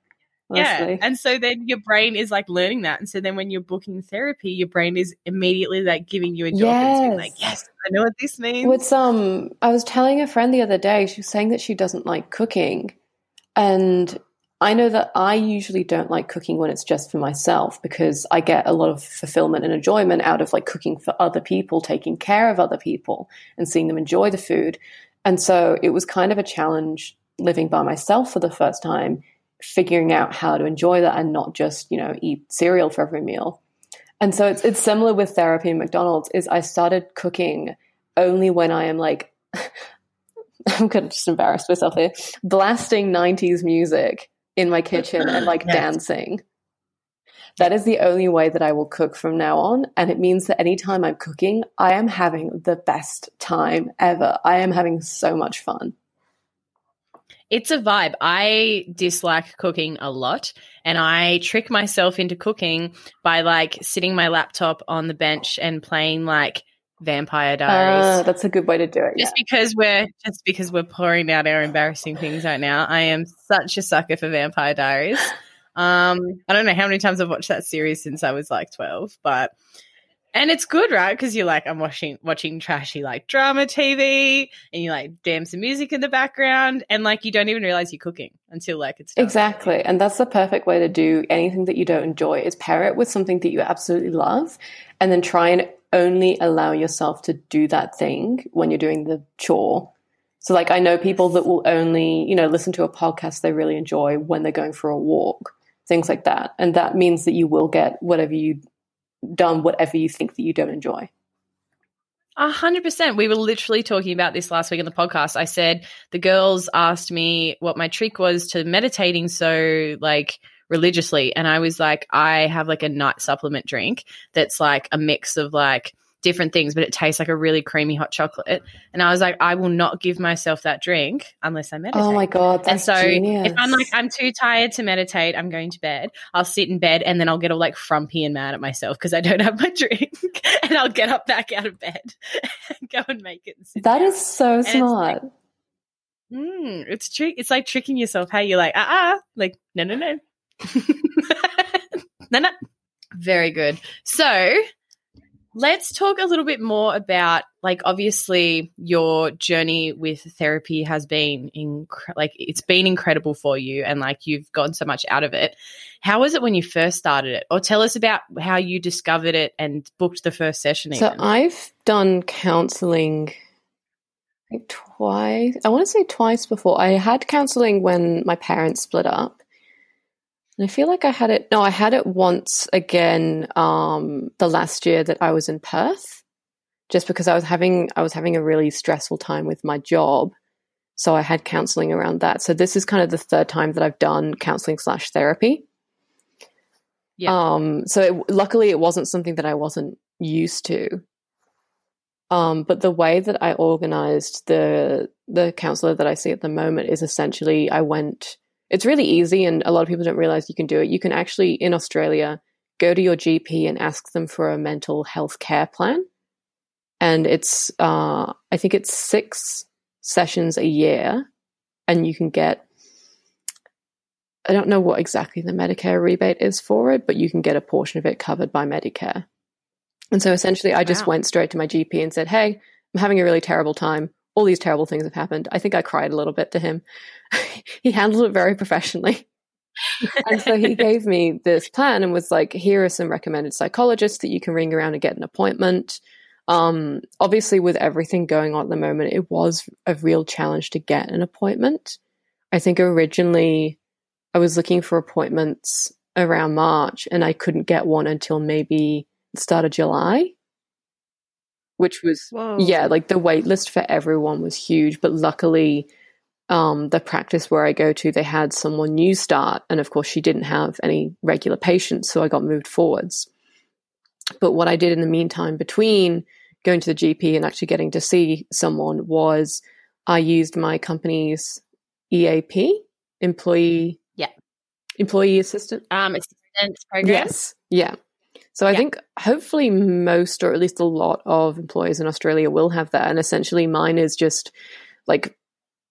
honestly. And so then your brain is like learning that. And so then when you're booking therapy, your brain is immediately like giving you endorphins, being like, yes, I know what this means. With I was telling a friend the other day, she was saying that she doesn't like cooking. And I know that I usually don't like cooking when it's just for myself, because I get a lot of fulfillment and enjoyment out of like cooking for other people, taking care of other people and seeing them enjoy the food. And so it was kind of a challenge living by myself for the first time, figuring out how to enjoy that and not just, eat cereal for every meal. And so it's similar with therapy and McDonald's. Is I started cooking only when I am like, I'm going to just embarrass myself here, blasting 90s music in my kitchen and like dancing. That is the only way that I will cook from now on. And it means that anytime I'm cooking, I am having the best time ever. I am having so much fun. It's a vibe. I dislike cooking a lot, and I trick myself into cooking by like sitting my laptop on the bench and playing like Vampire Diaries. That's a good way to do it. Just because we're pouring out our embarrassing things right now. I am such a sucker for Vampire Diaries. I don't know how many times I've watched that series since I was like 12, and it's good, right? Because you're like, I'm watching trashy like drama TV, and you like damn some music in the background, and like you don't even realize you're cooking until like it's done. Exactly. And that's the perfect way to do anything that you don't enjoy, is pair it with something that you absolutely love, and then try and only allow yourself to do that thing when you're doing the chore. So like I know people that will only, listen to a podcast they really enjoy when they're going for a walk, things like that. And that means that you will get whatever you think that you don't enjoy. 100%. We were literally talking about this last week on the podcast. I said the girls asked me what my trick was to meditating so like religiously, and I was like, I have like a night supplement drink that's like a mix of like different things, but it tastes like a really creamy hot chocolate. And I was like, I will not give myself that drink unless I meditate. Oh my God, that's genius. If I'm like, I'm too tired to meditate, I'm going to bed, I'll sit in bed and then I'll get all like frumpy and mad at myself because I don't have my drink and I'll get up back out of bed and go and make it. And sit that down. is so smart. It's like tricking yourself. How you're like, like, no. no. Very good. So let's talk a little bit more about, like, obviously your journey with therapy has been it's been incredible for you, and like you've gotten so much out of it. How was it when you first started it? Or tell us about how you discovered it and booked the first session. So I've done counseling twice. I want to say twice before. I had counseling when my parents split up. And I feel like I had it once again the last year that I was in Perth, just because I was having a really stressful time with my job. So I had counseling around that. So this is kind of the third time that I've done counseling / therapy. Yeah. Luckily it wasn't something that I wasn't used to. But the way that I organized the counselor that I see at the moment is essentially it's really easy, and a lot of people don't realize you can do it. You can actually, in Australia, go to your GP and ask them for a mental health care plan. And it's, I think it's 6 sessions a year, and you can get, I don't know what exactly the Medicare rebate is for it, but you can get a portion of it covered by Medicare. And so essentially I just went straight to my GP and said, hey, I'm having a really terrible time. All these terrible things have happened. I think I cried a little bit to him. He handled it very professionally. And so he gave me this plan and was like, here are some recommended psychologists that you can ring around and get an appointment. Obviously, with everything going on at the moment, it was a real challenge to get an appointment. I think originally I was looking for appointments around March, and I couldn't get one until maybe the start of July. Which was, like the wait list for everyone was huge. But luckily, the practice where I go to, they had someone new start. And of course, she didn't have any regular patients, so I got moved forwards. But what I did in the meantime between going to the GP and actually getting to see someone was I used my company's EAP, employee assistant. Assistance program? Yes, yeah. So I think hopefully most, or at least a lot of employers in Australia will have that. And essentially mine is just like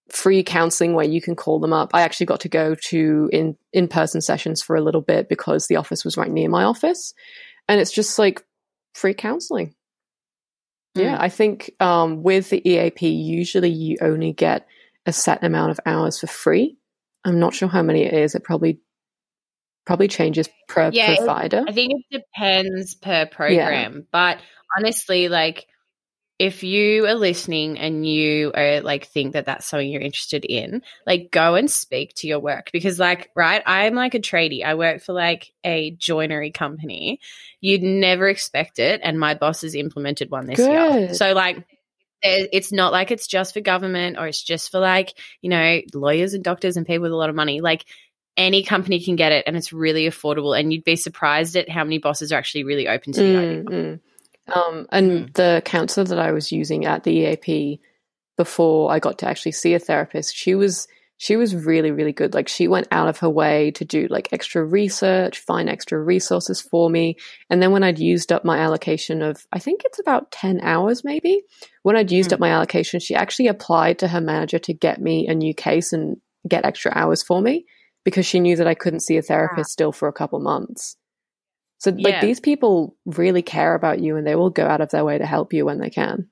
free counseling where you can call them up. I actually got to go to in-person sessions for a little bit because the office was right near my office. And it's just like free counseling. Yeah, I think with the EAP, usually you only get a set amount of hours for free. I'm not sure how many it is. It probably changes per provider. I think it depends per program. But honestly, like, if you are listening and you are like think that that's something you're interested in, like go and speak to your work because like, right, I'm like a tradie. I work for like a joinery company. You'd never expect it. And my boss has implemented one this year. So like, it's not like it's just for government or it's just for like, you know, lawyers and doctors and people with a lot of money. Like any company can get it and it's really affordable and you'd be surprised at how many bosses are actually really open to the idea. And the counselor that I was using at the EAP before I got to actually see a therapist, she was really, really good. Like she went out of her way to do like extra research, find extra resources for me. And then when I'd used up my allocation of, I think it's about 10 hours maybe, when I'd used up my allocation, she actually applied to her manager to get me a new case and get extra hours for me because she knew that I couldn't see a therapist still for a couple months. So like these people really care about you and they will go out of their way to help you when they can.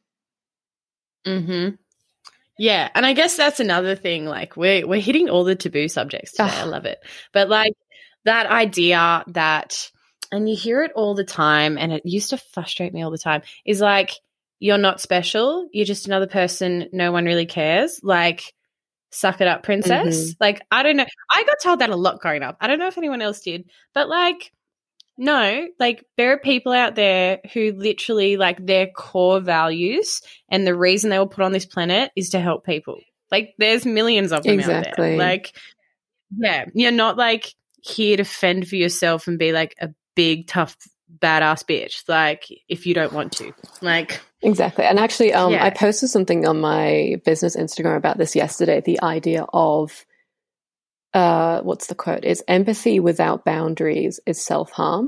Yeah. And I guess that's another thing. Like we're hitting all the taboo subjects today. I love it. But like that idea that, and you hear it all the time and it used to frustrate me all the time, is like, you're not special. You're just another person. No one really cares. Like, suck it up, princess. Like, I don't know. I got told that a lot growing up. I don't know if anyone else did, but like, no, like there are people out there who literally like their core values and the reason they were put on this planet is to help people. Like there's millions of them out there. Like, yeah, you're not like here to fend for yourself and be like a big, tough, badass bitch. Like if you don't want to, like. Exactly. And actually, I posted something on my business Instagram about this yesterday, the idea of, what's the quote? Is empathy without boundaries is self-harm.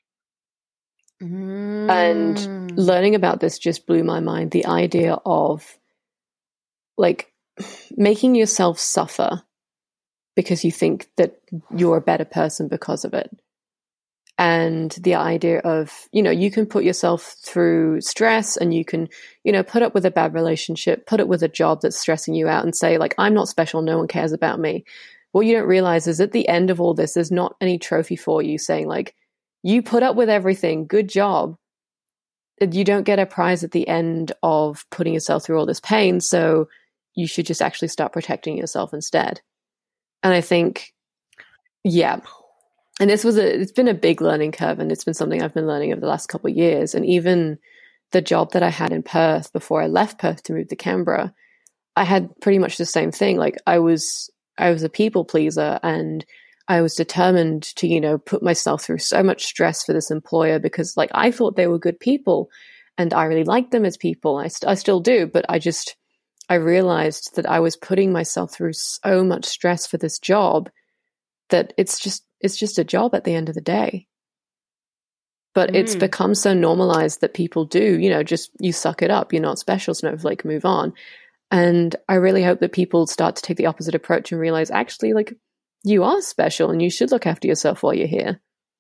And learning about this just blew my mind. The idea of like making yourself suffer because you think that you're a better person because of it. And the idea of, you know, you can put yourself through stress and you can, you know, put up with a bad relationship, put up with a job that's stressing you out and say like, I'm not special. No one cares about me. What you don't realize is at the end of all this, there's not any trophy for you saying like, you put up with everything, good job. You don't get a prize at the end of putting yourself through all this pain. So you should just actually start protecting yourself instead. And I think, yeah. And it's been a big learning curve and it's been something I've been learning over the last couple of years. And even the job that I had in Perth before I left Perth to move to Canberra, I had pretty much the same thing. Like I was a people pleaser and I was determined to, you know, put myself through so much stress for this employer because like I thought they were good people and I really liked them as people. I still do, but I realized that I was putting myself through so much stress for this job that it's just a job at the end of the day. But it's become so normalized that people do, you know, just you suck it up. You're not special, snowflake, move on. And I really hope that people start to take the opposite approach and realize actually like you are special and you should look after yourself while you're here.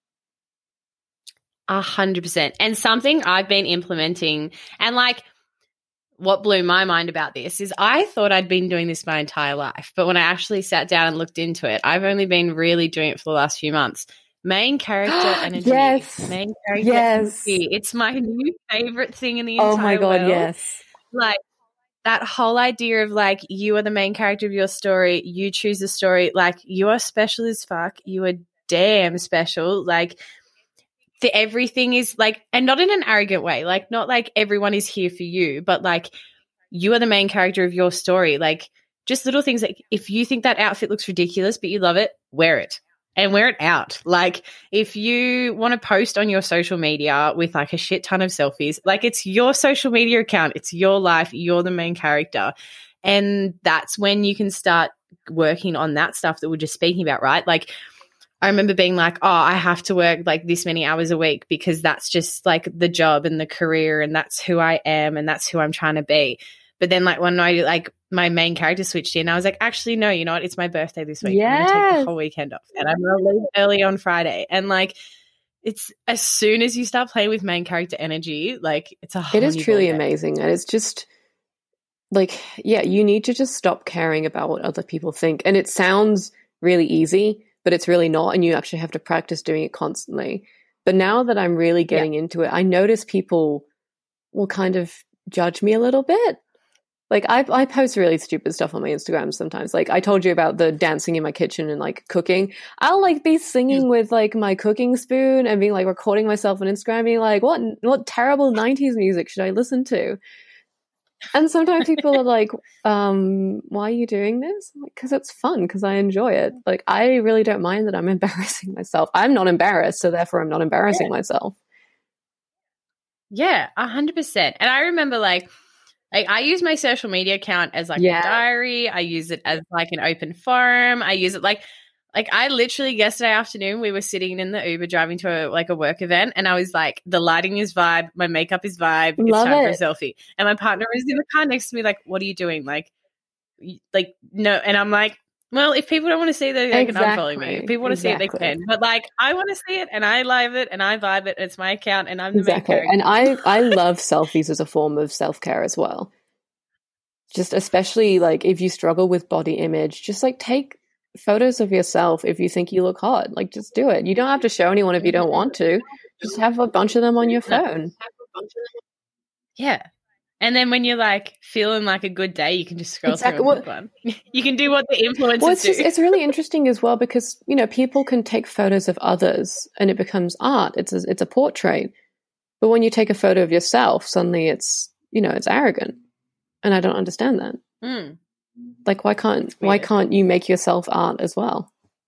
100%. And something I've been implementing and like what blew my mind about this is I thought I'd been doing this my entire life. But when I actually sat down and looked into it, I've only been really doing it for the last few months. Main character energy. Yes. Main character energy. It's my new favorite thing in the entire world. Oh my God, yes. Like that whole idea of like you are the main character of your story, you choose the story, like you are special as fuck, you are damn special. Like everything is like, and not in an arrogant way, like not like everyone is here for you, but like you are the main character of your story. Like just little things like if you think that outfit looks ridiculous but you love it, wear it. And wear it out. Like if you want to post on your social media with like a shit ton of selfies, like it's your social media account. It's your life. You're the main character. And that's when you can start working on that stuff that we're just speaking about, right? Like I remember being like, oh, I have to work like this many hours a week because that's just like the job and the career and that's who I am and that's who I'm trying to be. But then like when I like my main character switched in. I was like, actually, no, you know what? It's my birthday this week. I'm going to take the whole weekend off and I'm going to leave early on Friday. And like, it's as soon as you start playing with main character energy, like it's a whole It is new truly ballgame. amazing. And it's just like, yeah, you need to just stop caring about what other people think. And it sounds really easy, but it's really not. And you actually have to practice doing it constantly. But now that I'm really getting into it, I notice people will kind of judge me a little bit. Like I post really stupid stuff on my Instagram sometimes. Like I told you about the dancing in my kitchen and like cooking. I'll like be singing with like my cooking spoon and being like recording myself on Instagram being like, what terrible 90s music should I listen to? And sometimes people are like, why are you doing this? Because it's fun, because I enjoy it. Like I really don't mind that I'm embarrassing myself. I'm not embarrassed, so therefore I'm not embarrassing myself. Yeah, 100%. And I remember like I use my social media account as like a diary. I use it as like an open forum. I use it like I literally yesterday afternoon we were sitting in the Uber driving to a work event and I was like, the lighting is vibe, my makeup is vibe, it's time for a selfie. And my partner was in the car next to me like, what are you doing? Like no. And I'm like, well, if people don't want to see that, they can unfollow me. If people want to see it, they can. But like, I want to see it, and I live it, and I vibe it. And it's my account, and I'm the main character. And I love selfies as a form of self-care as well. Just especially like if you struggle with body image, just like take photos of yourself if you think you look hot. Like just do it. You don't have to show anyone if you don't want to. Just have a bunch of them on your phone. Yeah. And then when you're like feeling like a good day, you can just scroll through and pick one. You can do what the influencers do. It's really interesting as well because, you know, people can take photos of others and it becomes art. It's a portrait. But when you take a photo of yourself, suddenly it's arrogant. And I don't understand that. Mm. Like why can't you make yourself art as well?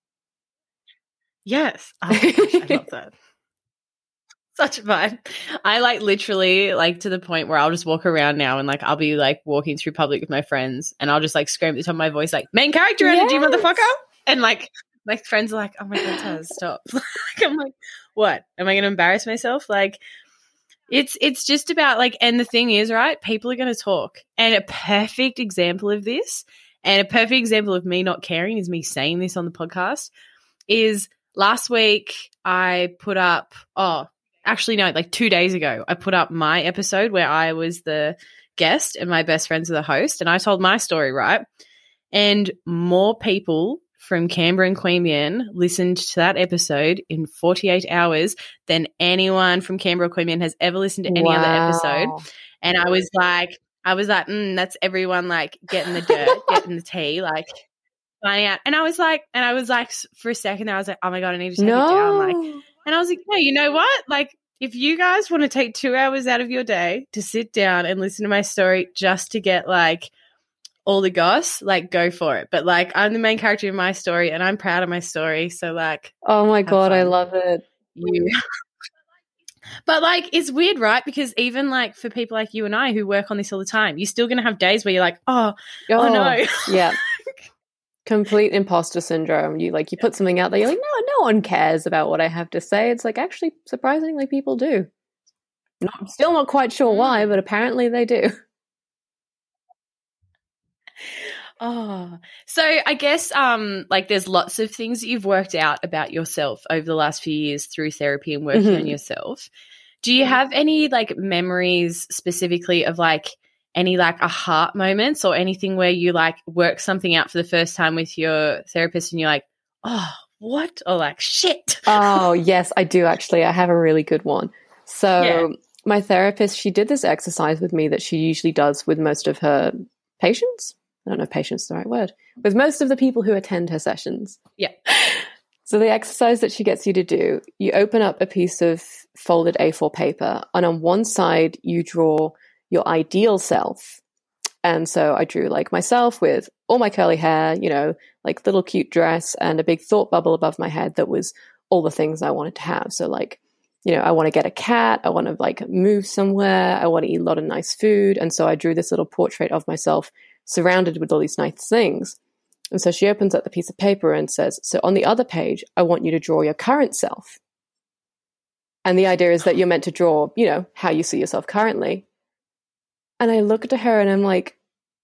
Yes. Oh my gosh, I love that. Such a vibe. I like literally like to the point where I'll just walk around now and like I'll be like walking through public with my friends and I'll just like scream at the top of my voice like main character energy, motherfucker. And like my friends are like, oh my God, Taz, stop. I'm like, what? Am I going to embarrass myself? Like it's just about like, and the thing is, right, people are going to talk. And a perfect example of this and a perfect example of me not caring is me saying this on the podcast is last week I put up, actually, no, like 2 days ago, I put up my episode where I was the guest and my best friends are the host. And I told my story, right? And more people from Canberra and Queanbeyan listened to that episode in 48 hours than anyone from Canberra or Queanbeyan has ever listened to any other episode. And I was like, that's everyone like getting the dirt, getting the tea, like finding out. And I was like, for a second there, I was like, oh my God, I need to take it down. Like, and I was like, no, you know what? Like, if you guys want to take 2 hours out of your day to sit down and listen to my story just to get like all the goss, like go for it. But like, I'm the main character in my story and I'm proud of my story. So like, oh my God, I love it. But like, it's weird, right? Because even like for people like you and I who work on this all the time, you're still going to have days where you're like, oh no. Yeah. Complete imposter syndrome. You put something out there, you're like, no one cares about what I have to say. It's like actually surprisingly people do. I'm still not quite sure why, but apparently they do. Oh, so I guess like there's lots of things that you've worked out about yourself over the last few years through therapy and working on yourself. Do you have any like memories specifically of like any like aha moments or anything where you like work something out for the first time with your therapist and you're like, oh, what? Or like, shit. Oh, yes, I do actually. I have a really good one. So my therapist, she did this exercise with me that she usually does with most of her patients. I don't know if patient's the right word. With most of the people who attend her sessions. Yeah. So the exercise that she gets you to do, you open up a piece of folded A4 paper and on one side you draw your ideal self. And so I drew like myself with all my curly hair, like little cute dress and a big thought bubble above my head that was all the things I wanted to have. So like, I want to get a cat. I want to like move somewhere. I want to eat a lot of nice food. And so I drew this little portrait of myself surrounded with all these nice things. And so she opens up the piece of paper and says, so on the other page, I want you to draw your current self. And the idea is that you're meant to draw, how you see yourself currently. And I looked at her and I'm like,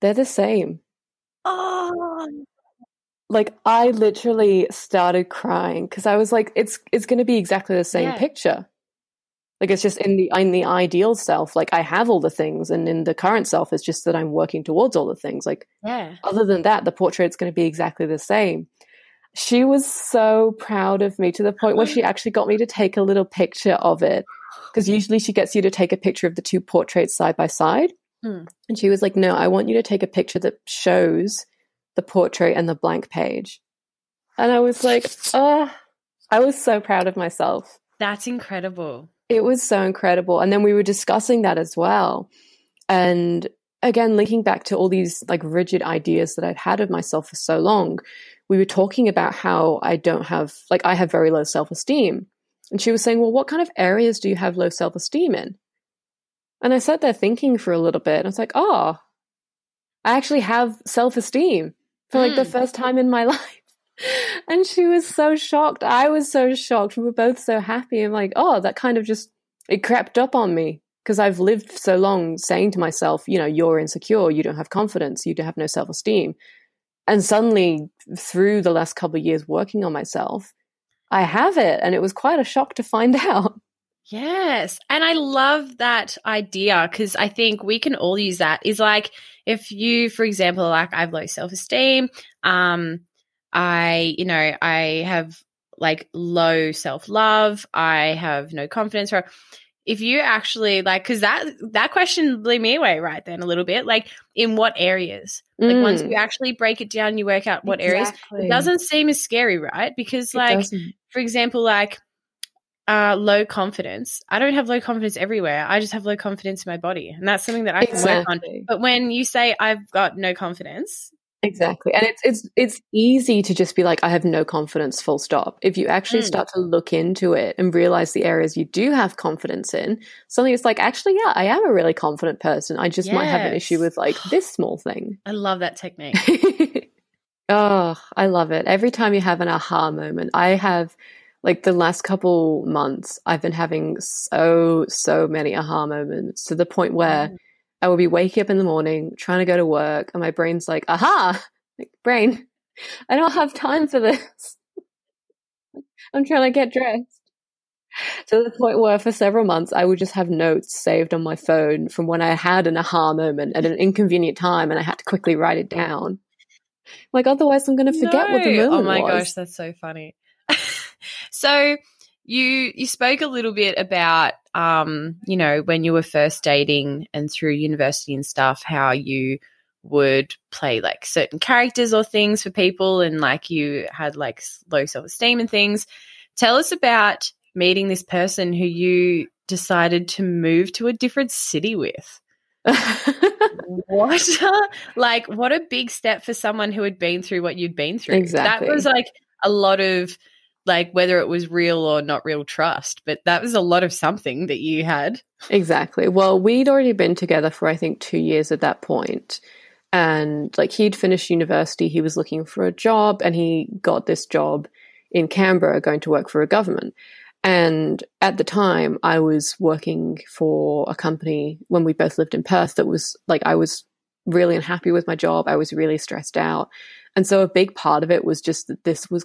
They're the same. Oh, Like, I literally started crying because I was like, it's going to be exactly the same yeah. picture. Like, it's just in the ideal self, like, I have all the things, and in the current self, it's just that I'm working towards all the things. Like, Yeah. other than that, the portrait's going to be exactly the same. She was so proud of me to the point where she actually got me to take a little picture of it, because usually she gets you to take a picture of the two portraits side by side. Hmm. And she was like, no, I want you to take a picture that shows the portrait and the blank page. And I was like, oh, I was so proud of myself. That's incredible. It was so incredible. And then we were discussing that as well. And again, linking back to all these like rigid ideas that I'd had of myself for so long, we were talking about how I have very low self-esteem. And she was saying, well, what kind of areas do you have low self-esteem in? And I sat there thinking for a little bit. And I was like, oh, I actually have self-esteem for like the first time in my life. And she was so shocked. I was so shocked. We were both so happy. I'm like, oh, that kind of just, it crept up on me because I've lived so long saying to myself, you know, you're insecure, you don't have confidence, you have no self-esteem. And suddenly, through the last couple of years working on myself, I have it. And it was quite a shock to find out. Yes. And I love that idea because I think we can all use that. Is like if you, for example, like I have low self-esteem, I have like low self-love, I have no confidence, or if you actually like, because that question blew me away right then a little bit, like in what areas? Like once you actually break it down, you work out what areas, it doesn't seem as scary, right? Because like, for example, like low confidence, I don't have low confidence everywhere. I just have low confidence in my body, and that's something that I can work on. But when you say I've got no confidence, exactly, and it's easy to just be like, I have no confidence, full stop. If you actually start to look into it and realize the areas you do have confidence in, suddenly it's like, actually, yeah, I am a really confident person. I just might have an issue with like this small thing. I love that technique. Oh, I love it. Every time you have an aha moment, I have, like the last couple months, I've been having so many aha moments to the point where I will be waking up in the morning, trying to go to work, and my brain's like, aha, like, brain, I don't have time for this. I'm trying to get dressed. To the point where for several months, I would just have notes saved on my phone from when I had an aha moment at an inconvenient time and I had to quickly write it down. Like, otherwise I'm going to forget what the moment was. Oh my gosh, that's so funny. So you spoke a little bit about, you know, when you were first dating and through university and stuff, how you would play like certain characters or things for people and like you had like low self-esteem and things. Tell us about meeting this person who you decided to move to a different city with. What? Like, what a big step for someone who had been through what you'd been through. Exactly. That was like a lot of like whether it was real or not real trust, but that was a lot of something that you had. Exactly. Well, we'd already been together for I think 2 years at that point. And like he'd finished university, he was looking for a job and he got this job in Canberra going to work for a government. And at the time I was working for a company when we both lived in Perth that was like, I was really unhappy with my job. I was really stressed out. And so a big part of it was just that this was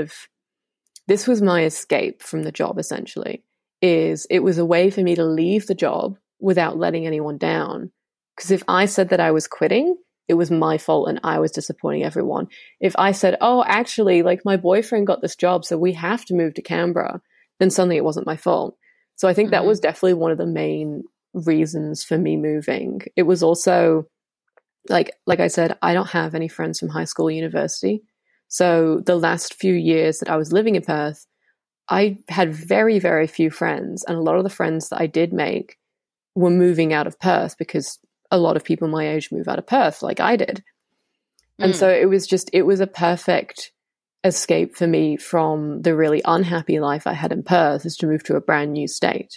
my escape from the job, essentially. It was a way for me to leave the job without letting anyone down. Because if I said that I was quitting, it was my fault and I was disappointing everyone. If I said, oh, actually, like my boyfriend got this job, so we have to move to Canberra, then suddenly it wasn't my fault. So I think that was definitely one of the main reasons for me moving. It was also, like I said, I don't have any friends from high school or university. So the last few years that I was living in Perth, I had very, very few friends. And a lot of the friends that I did make were moving out of Perth because a lot of people my age move out of Perth like I did. And so it was a perfect escape for me from the really unhappy life I had in Perth, is to move to a brand new state.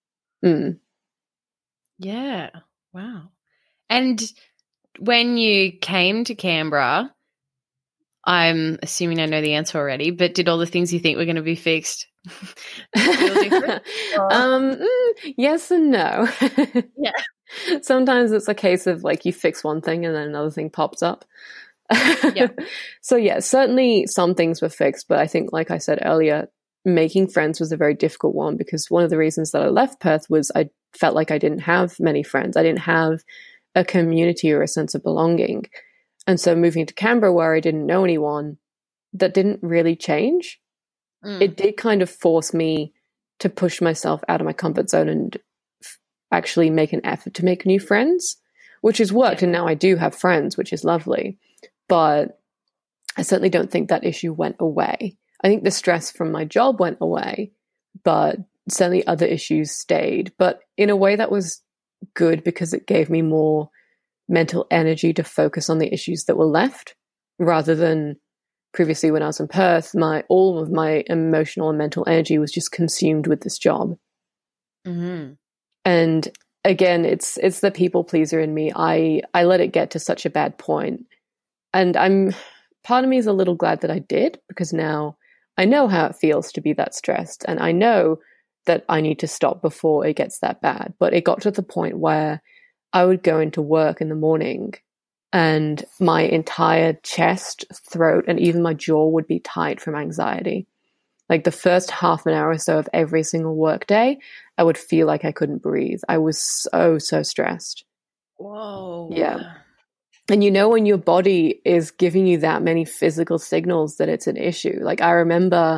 Yeah. Wow. And when you came to Canberra, I'm assuming I know the answer already, but did all the things you think were going to be fixed feel different? Yes and no. Yeah. Sometimes it's a case of like you fix one thing and then another thing pops up. Yeah. So yeah, certainly some things were fixed, but I think, like I said earlier, making friends was a very difficult one, because one of the reasons that I left Perth was I felt like I didn't have many friends. I didn't have a community or a sense of belonging. And so moving to Canberra, where I didn't know anyone, that didn't really change. It did kind of force me to push myself out of my comfort zone and actually make an effort to make new friends, which has worked. And now I do have friends, which is lovely. But I certainly don't think that issue went away. I think the stress from my job went away, but certainly other issues stayed. But in a way that was good, because it gave me more mental energy to focus on the issues that were left, rather than previously when I was in Perth, all of my emotional and mental energy was just consumed with this job. Mm-hmm. And again, it's the people pleaser in me. I let it get to such a bad point. And part of me is a little glad that I did, because now I know how it feels to be that stressed, and I know that I need to stop before it gets that bad. But it got to the point where I would go into work in the morning and my entire chest, throat, and even my jaw would be tight from anxiety. Like the first half an hour or so of every single work day, I would feel like I couldn't breathe. I was so stressed. Whoa. Yeah. And when your body is giving you that many physical signals that it's an issue. Like I remember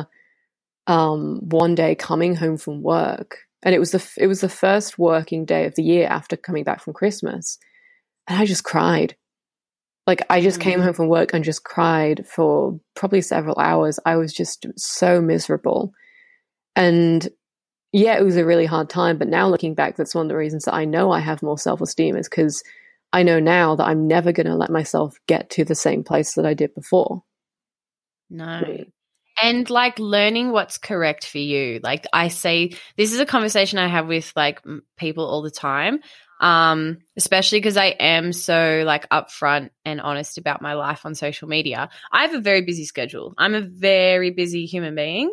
one day coming home from work, and it was the first working day of the year after coming back from Christmas, and I just cried. Like I just came home from work and just cried for probably several hours. I was just so miserable. And yeah, it was a really hard time. But now looking back, that's one of the reasons that I know I have more self-esteem, is because I know now that I'm never going to let myself get to the same place that I did before. No. And like learning what's correct for you. Like I say, this is a conversation I have with like people all the time. Especially because I am so like upfront and honest about my life on social media. I have a very busy schedule. I'm a very busy human being.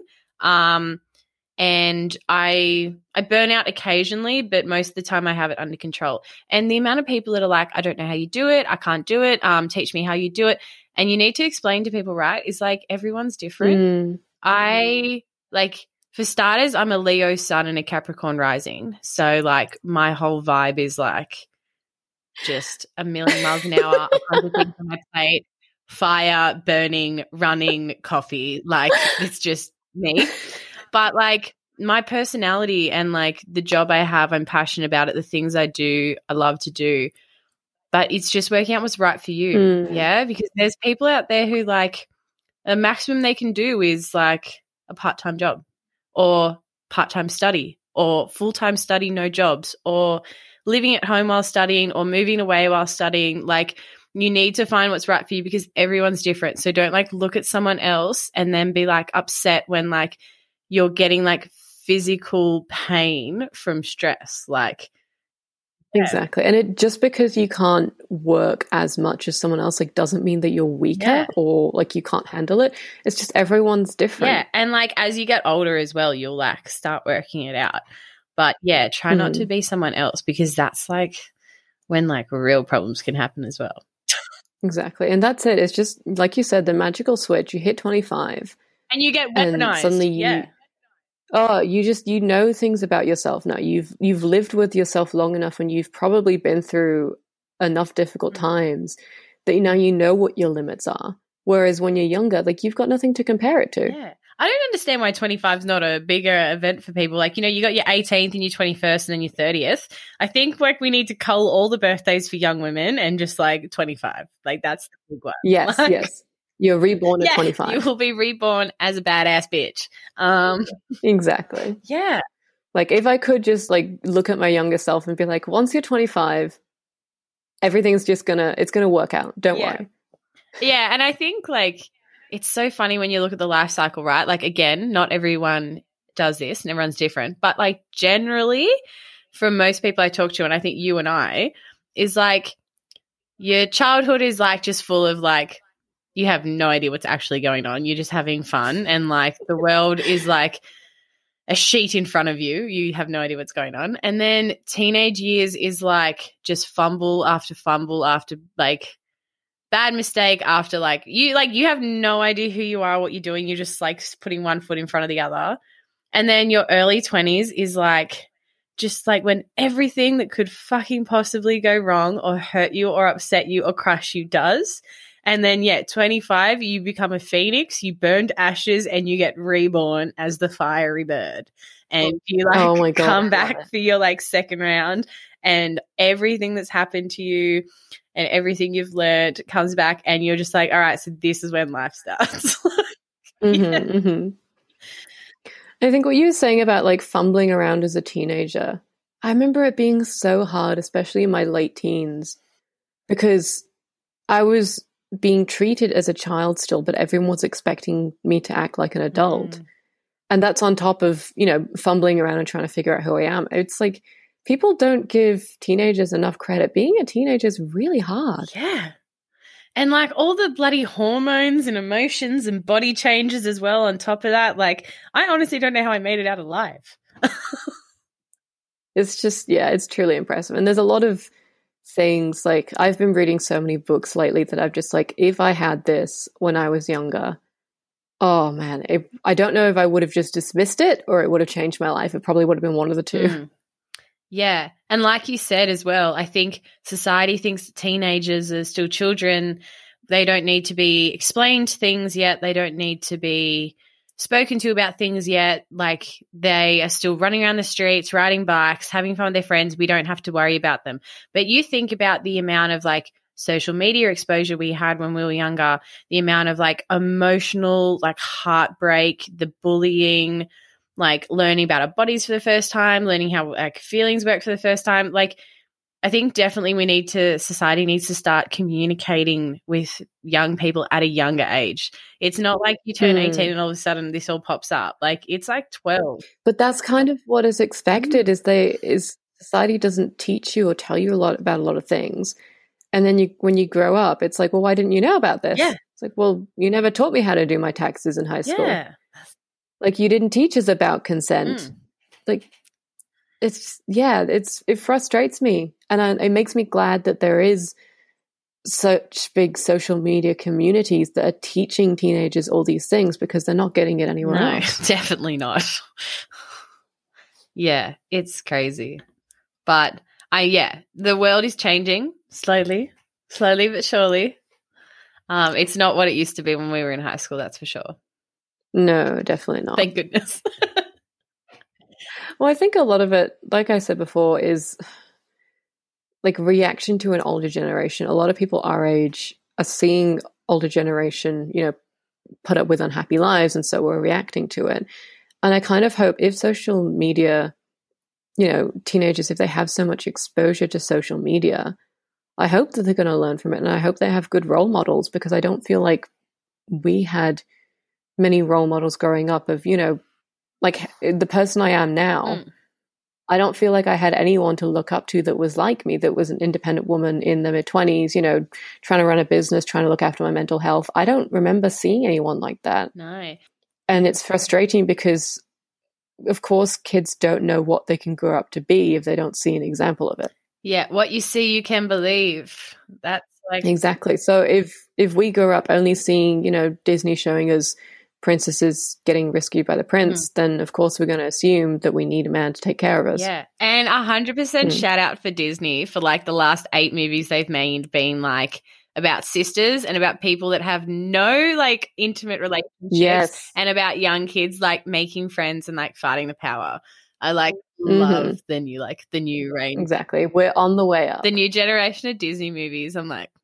And I burn out occasionally, but most of the time I have it under control. And the amount of people that are like, I don't know how you do it. I can't do it. Teach me how you do it. And you need to explain to people, right? Is like everyone's different. For starters, I'm a Leo sun and a Capricorn rising. So, like, my whole vibe is, like, just a million miles an hour, 100 things on my plate, fire, burning, running, coffee. Like, it's just me. But, like, my personality and, like, the job I have, I'm passionate about it. The things I do, I love to do. But it's just working out what's right for you, yeah? Because there's people out there who, like, the maximum they can do is, like, a part-time job, or part-time study, or full-time study, no jobs, or living at home while studying, or moving away while studying. Like, you need to find what's right for you, because everyone's different. So don't like look at someone else and then be like upset when like you're getting like physical pain from stress. Like, exactly. And just because you can't work as much as someone else, like, doesn't mean that you're weaker or like you can't handle it. It's just everyone's different. Yeah. And like as you get older as well, you'll like start working it out. But yeah, try not to be someone else, because that's like when like real problems can happen as well. Exactly. And that's it. It's just like you said, the magical switch. You hit 25 and you get weaponized. And suddenly you know things about yourself now. You've lived with yourself long enough, and you've probably been through enough difficult times that now you know what your limits are. Whereas when you're younger, like, you've got nothing to compare it to. Yeah. I don't understand why 25 is not a bigger event for people. Like, you got your 18th and your 21st and then your 30th. I think like we need to cull all the birthdays for young women and just like 25. Like, that's the big one. Yes, like, yes. You're reborn at 25. You will be reborn as a badass bitch. Exactly. Yeah. Like, if I could just like look at my younger self and be like, once you're 25, everything's just it's gonna work out. Don't worry. Yeah, and I think like it's so funny when you look at the life cycle, right? Like, again, not everyone does this and everyone's different, but like generally from most people I talk to, and I think you and I, is like your childhood is like just full of like you have no idea what's actually going on. You're just having fun, and like the world is like a sheet in front of you. You have no idea what's going on. And then teenage years is like just fumble after like bad mistake after like you have no idea who you are, what you're doing. You're just like putting one foot in front of the other. And then your early 20s is like just like when everything that could fucking possibly go wrong or hurt you or upset you or crush you does. And then, 25, you become a phoenix, you burn to ashes, and you get reborn as the fiery bird. And you like come back for your like second round, and everything that's happened to you and everything you've learned comes back, and you're just like, all right, so this is when life starts. I think what you were saying about like fumbling around as a teenager, I remember it being so hard, especially in my late teens, because I was being treated as a child still, but everyone was expecting me to act like an adult. And that's on top of, fumbling around and trying to figure out who I am. It's like people don't give teenagers enough credit. Being a teenager is really hard. Yeah. And like all the bloody hormones and emotions and body changes as well on top of that. Like I honestly don't know how I made it out alive. It's just, it's truly impressive. And there's a lot of things like I've been reading so many books lately that I've just like, if I had this when I was younger, oh man, I don't know if I would have just dismissed it or it would have changed my life. It probably would have been one of the two. Yeah. And like you said as well, I think society thinks teenagers are still children. They don't need to be explained things yet. They don't need to be spoken to about things yet. Like they are still running around the streets, riding bikes, having fun with their friends. We don't have to worry about them. But you think about the amount of like social media exposure we had when we were younger, the amount of like emotional, like heartbreak, the bullying, like learning about our bodies for the first time, learning how like feelings work for the first time. Like I think definitely society needs to start communicating with young people at a younger age. It's not like you turn 18 and all of a sudden this all pops up. Like it's like 12. But that's kind of what is expected is society doesn't teach you or tell you about a lot of things. And then when you grow up, it's like, well, why didn't you know about this? Yeah. It's like, well, you never taught me how to do my taxes in high school. Yeah. Like you didn't teach us about consent. Like it frustrates me. And it makes me glad that there is such big social media communities that are teaching teenagers all these things because they're not getting it anywhere else. Definitely not. Yeah, it's crazy. But the world is changing slowly but surely. It's not what it used to be when we were in high school, that's for sure. No, definitely not. Thank goodness. Well, I think a lot of it, like I said before, is like reaction to an older generation. A lot of people our age are seeing older generation, put up with unhappy lives, and so we're reacting to it. And I kind of hope if social media, teenagers, if they have so much exposure to social media, I hope that they're going to learn from it. And I hope they have good role models because I don't feel like we had many role models growing up of, like the person I am now. I don't feel like I had anyone to look up to that was like me, that was an independent woman in the mid-20s, trying to run a business, trying to look after my mental health. I don't remember seeing anyone like that. No. And it's frustrating because, of course, kids don't know what they can grow up to be if they don't see an example of it. Yeah, what you see, you can believe. That's like exactly. So if we grew up only seeing, Disney showing us princesses getting rescued by the prince, then of course we're going to assume that we need a man to take care of us. Yeah, and 100% shout out for Disney for like the last 8 movies they've made being like about sisters and about people that have no like intimate relationships and about young kids like making friends and like fighting the power. I like love the new reign. Exactly. We're on the way up. The new generation of Disney movies. I'm like,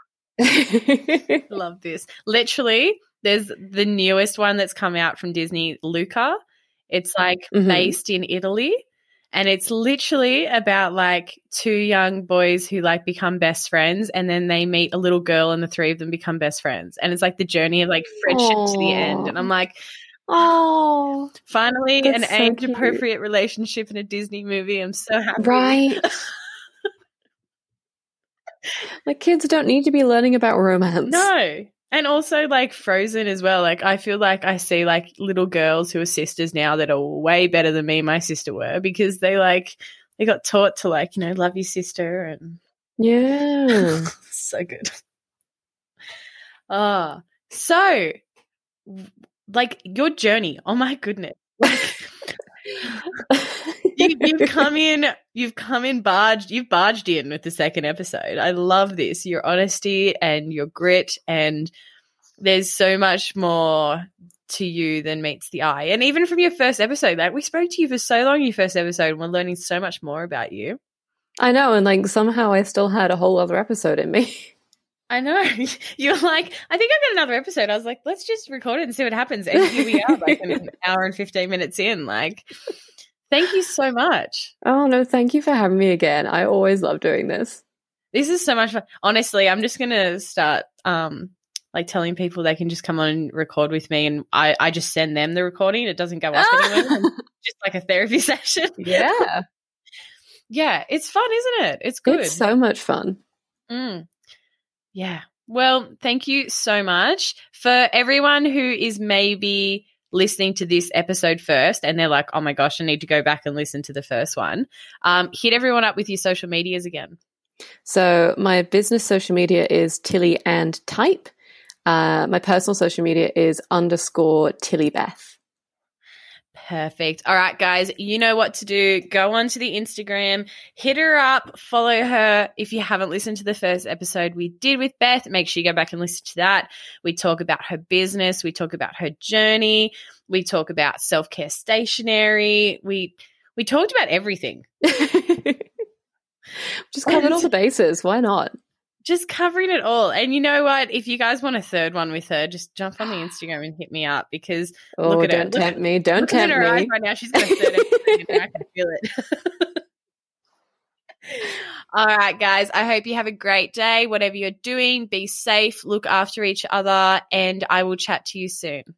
love this. Literally, there's the newest one that's come out from Disney, Luca. It's like based in Italy. And it's literally about like 2 young boys who like become best friends, and then they meet a little girl and the 3 of them become best friends. And it's like the journey of like friendship to the end. And I'm like, oh, finally an age-appropriate relationship in a Disney movie. I'm so happy. Right. Like kids don't need to be learning about romance. No. And also like Frozen as well. Like I feel like I see like little girls who are sisters now that are way better than me and my sister were, because they got taught to like, you know, love your sister, and Yeah. so good. So like your journey. Oh my goodness. Like, you've come in barged in with the second episode. I love this. Your honesty and your grit, and there's so much more to you than meets the eye. And even from your first episode, like we spoke to you for so long, your first episode, and we're learning so much more about you. I know, and like somehow I still had a whole other episode in me. I know. You're like, I think I've got another episode. I was like, let's just record it and see what happens. And here we are, like an hour and 15 minutes in. Like, thank you so much. Oh, no, thank you for having me again. I always love doing this. This is so much fun. Honestly, I'm just going to start like telling people they can just come on and record with me, and I just send them the recording. It doesn't go up anywhere. Just like a therapy session. Yeah. Yeah, it's fun, isn't it? It's good. It's so much fun. Yeah. Well, thank you so much. For everyone who is maybe listening to this episode first and they're like, oh my gosh, I need to go back and listen to the first one, hit everyone up with your social medias again. So my business social media is Tilly and Type. My personal social media is _TillyBeth. Perfect. All right, guys, you know what to do. Go onto the Instagram, hit her up, follow her. If you haven't listened to the first episode we did with Beth, make sure you go back and listen to that. We talk about her business. We talk about her journey. We talk about self-care stationery. We talked about everything. Just covered all the bases. Why not? Just covering it all. And you know what? If you guys want a third one with her, just jump on the Instagram and hit me up, because look at her. Don't tempt me. Don't tempt her me. Eyes right now. She's got a third episode and I can feel it. All right, guys. I hope you have a great day. Whatever you're doing, be safe, look after each other, and I will chat to you soon.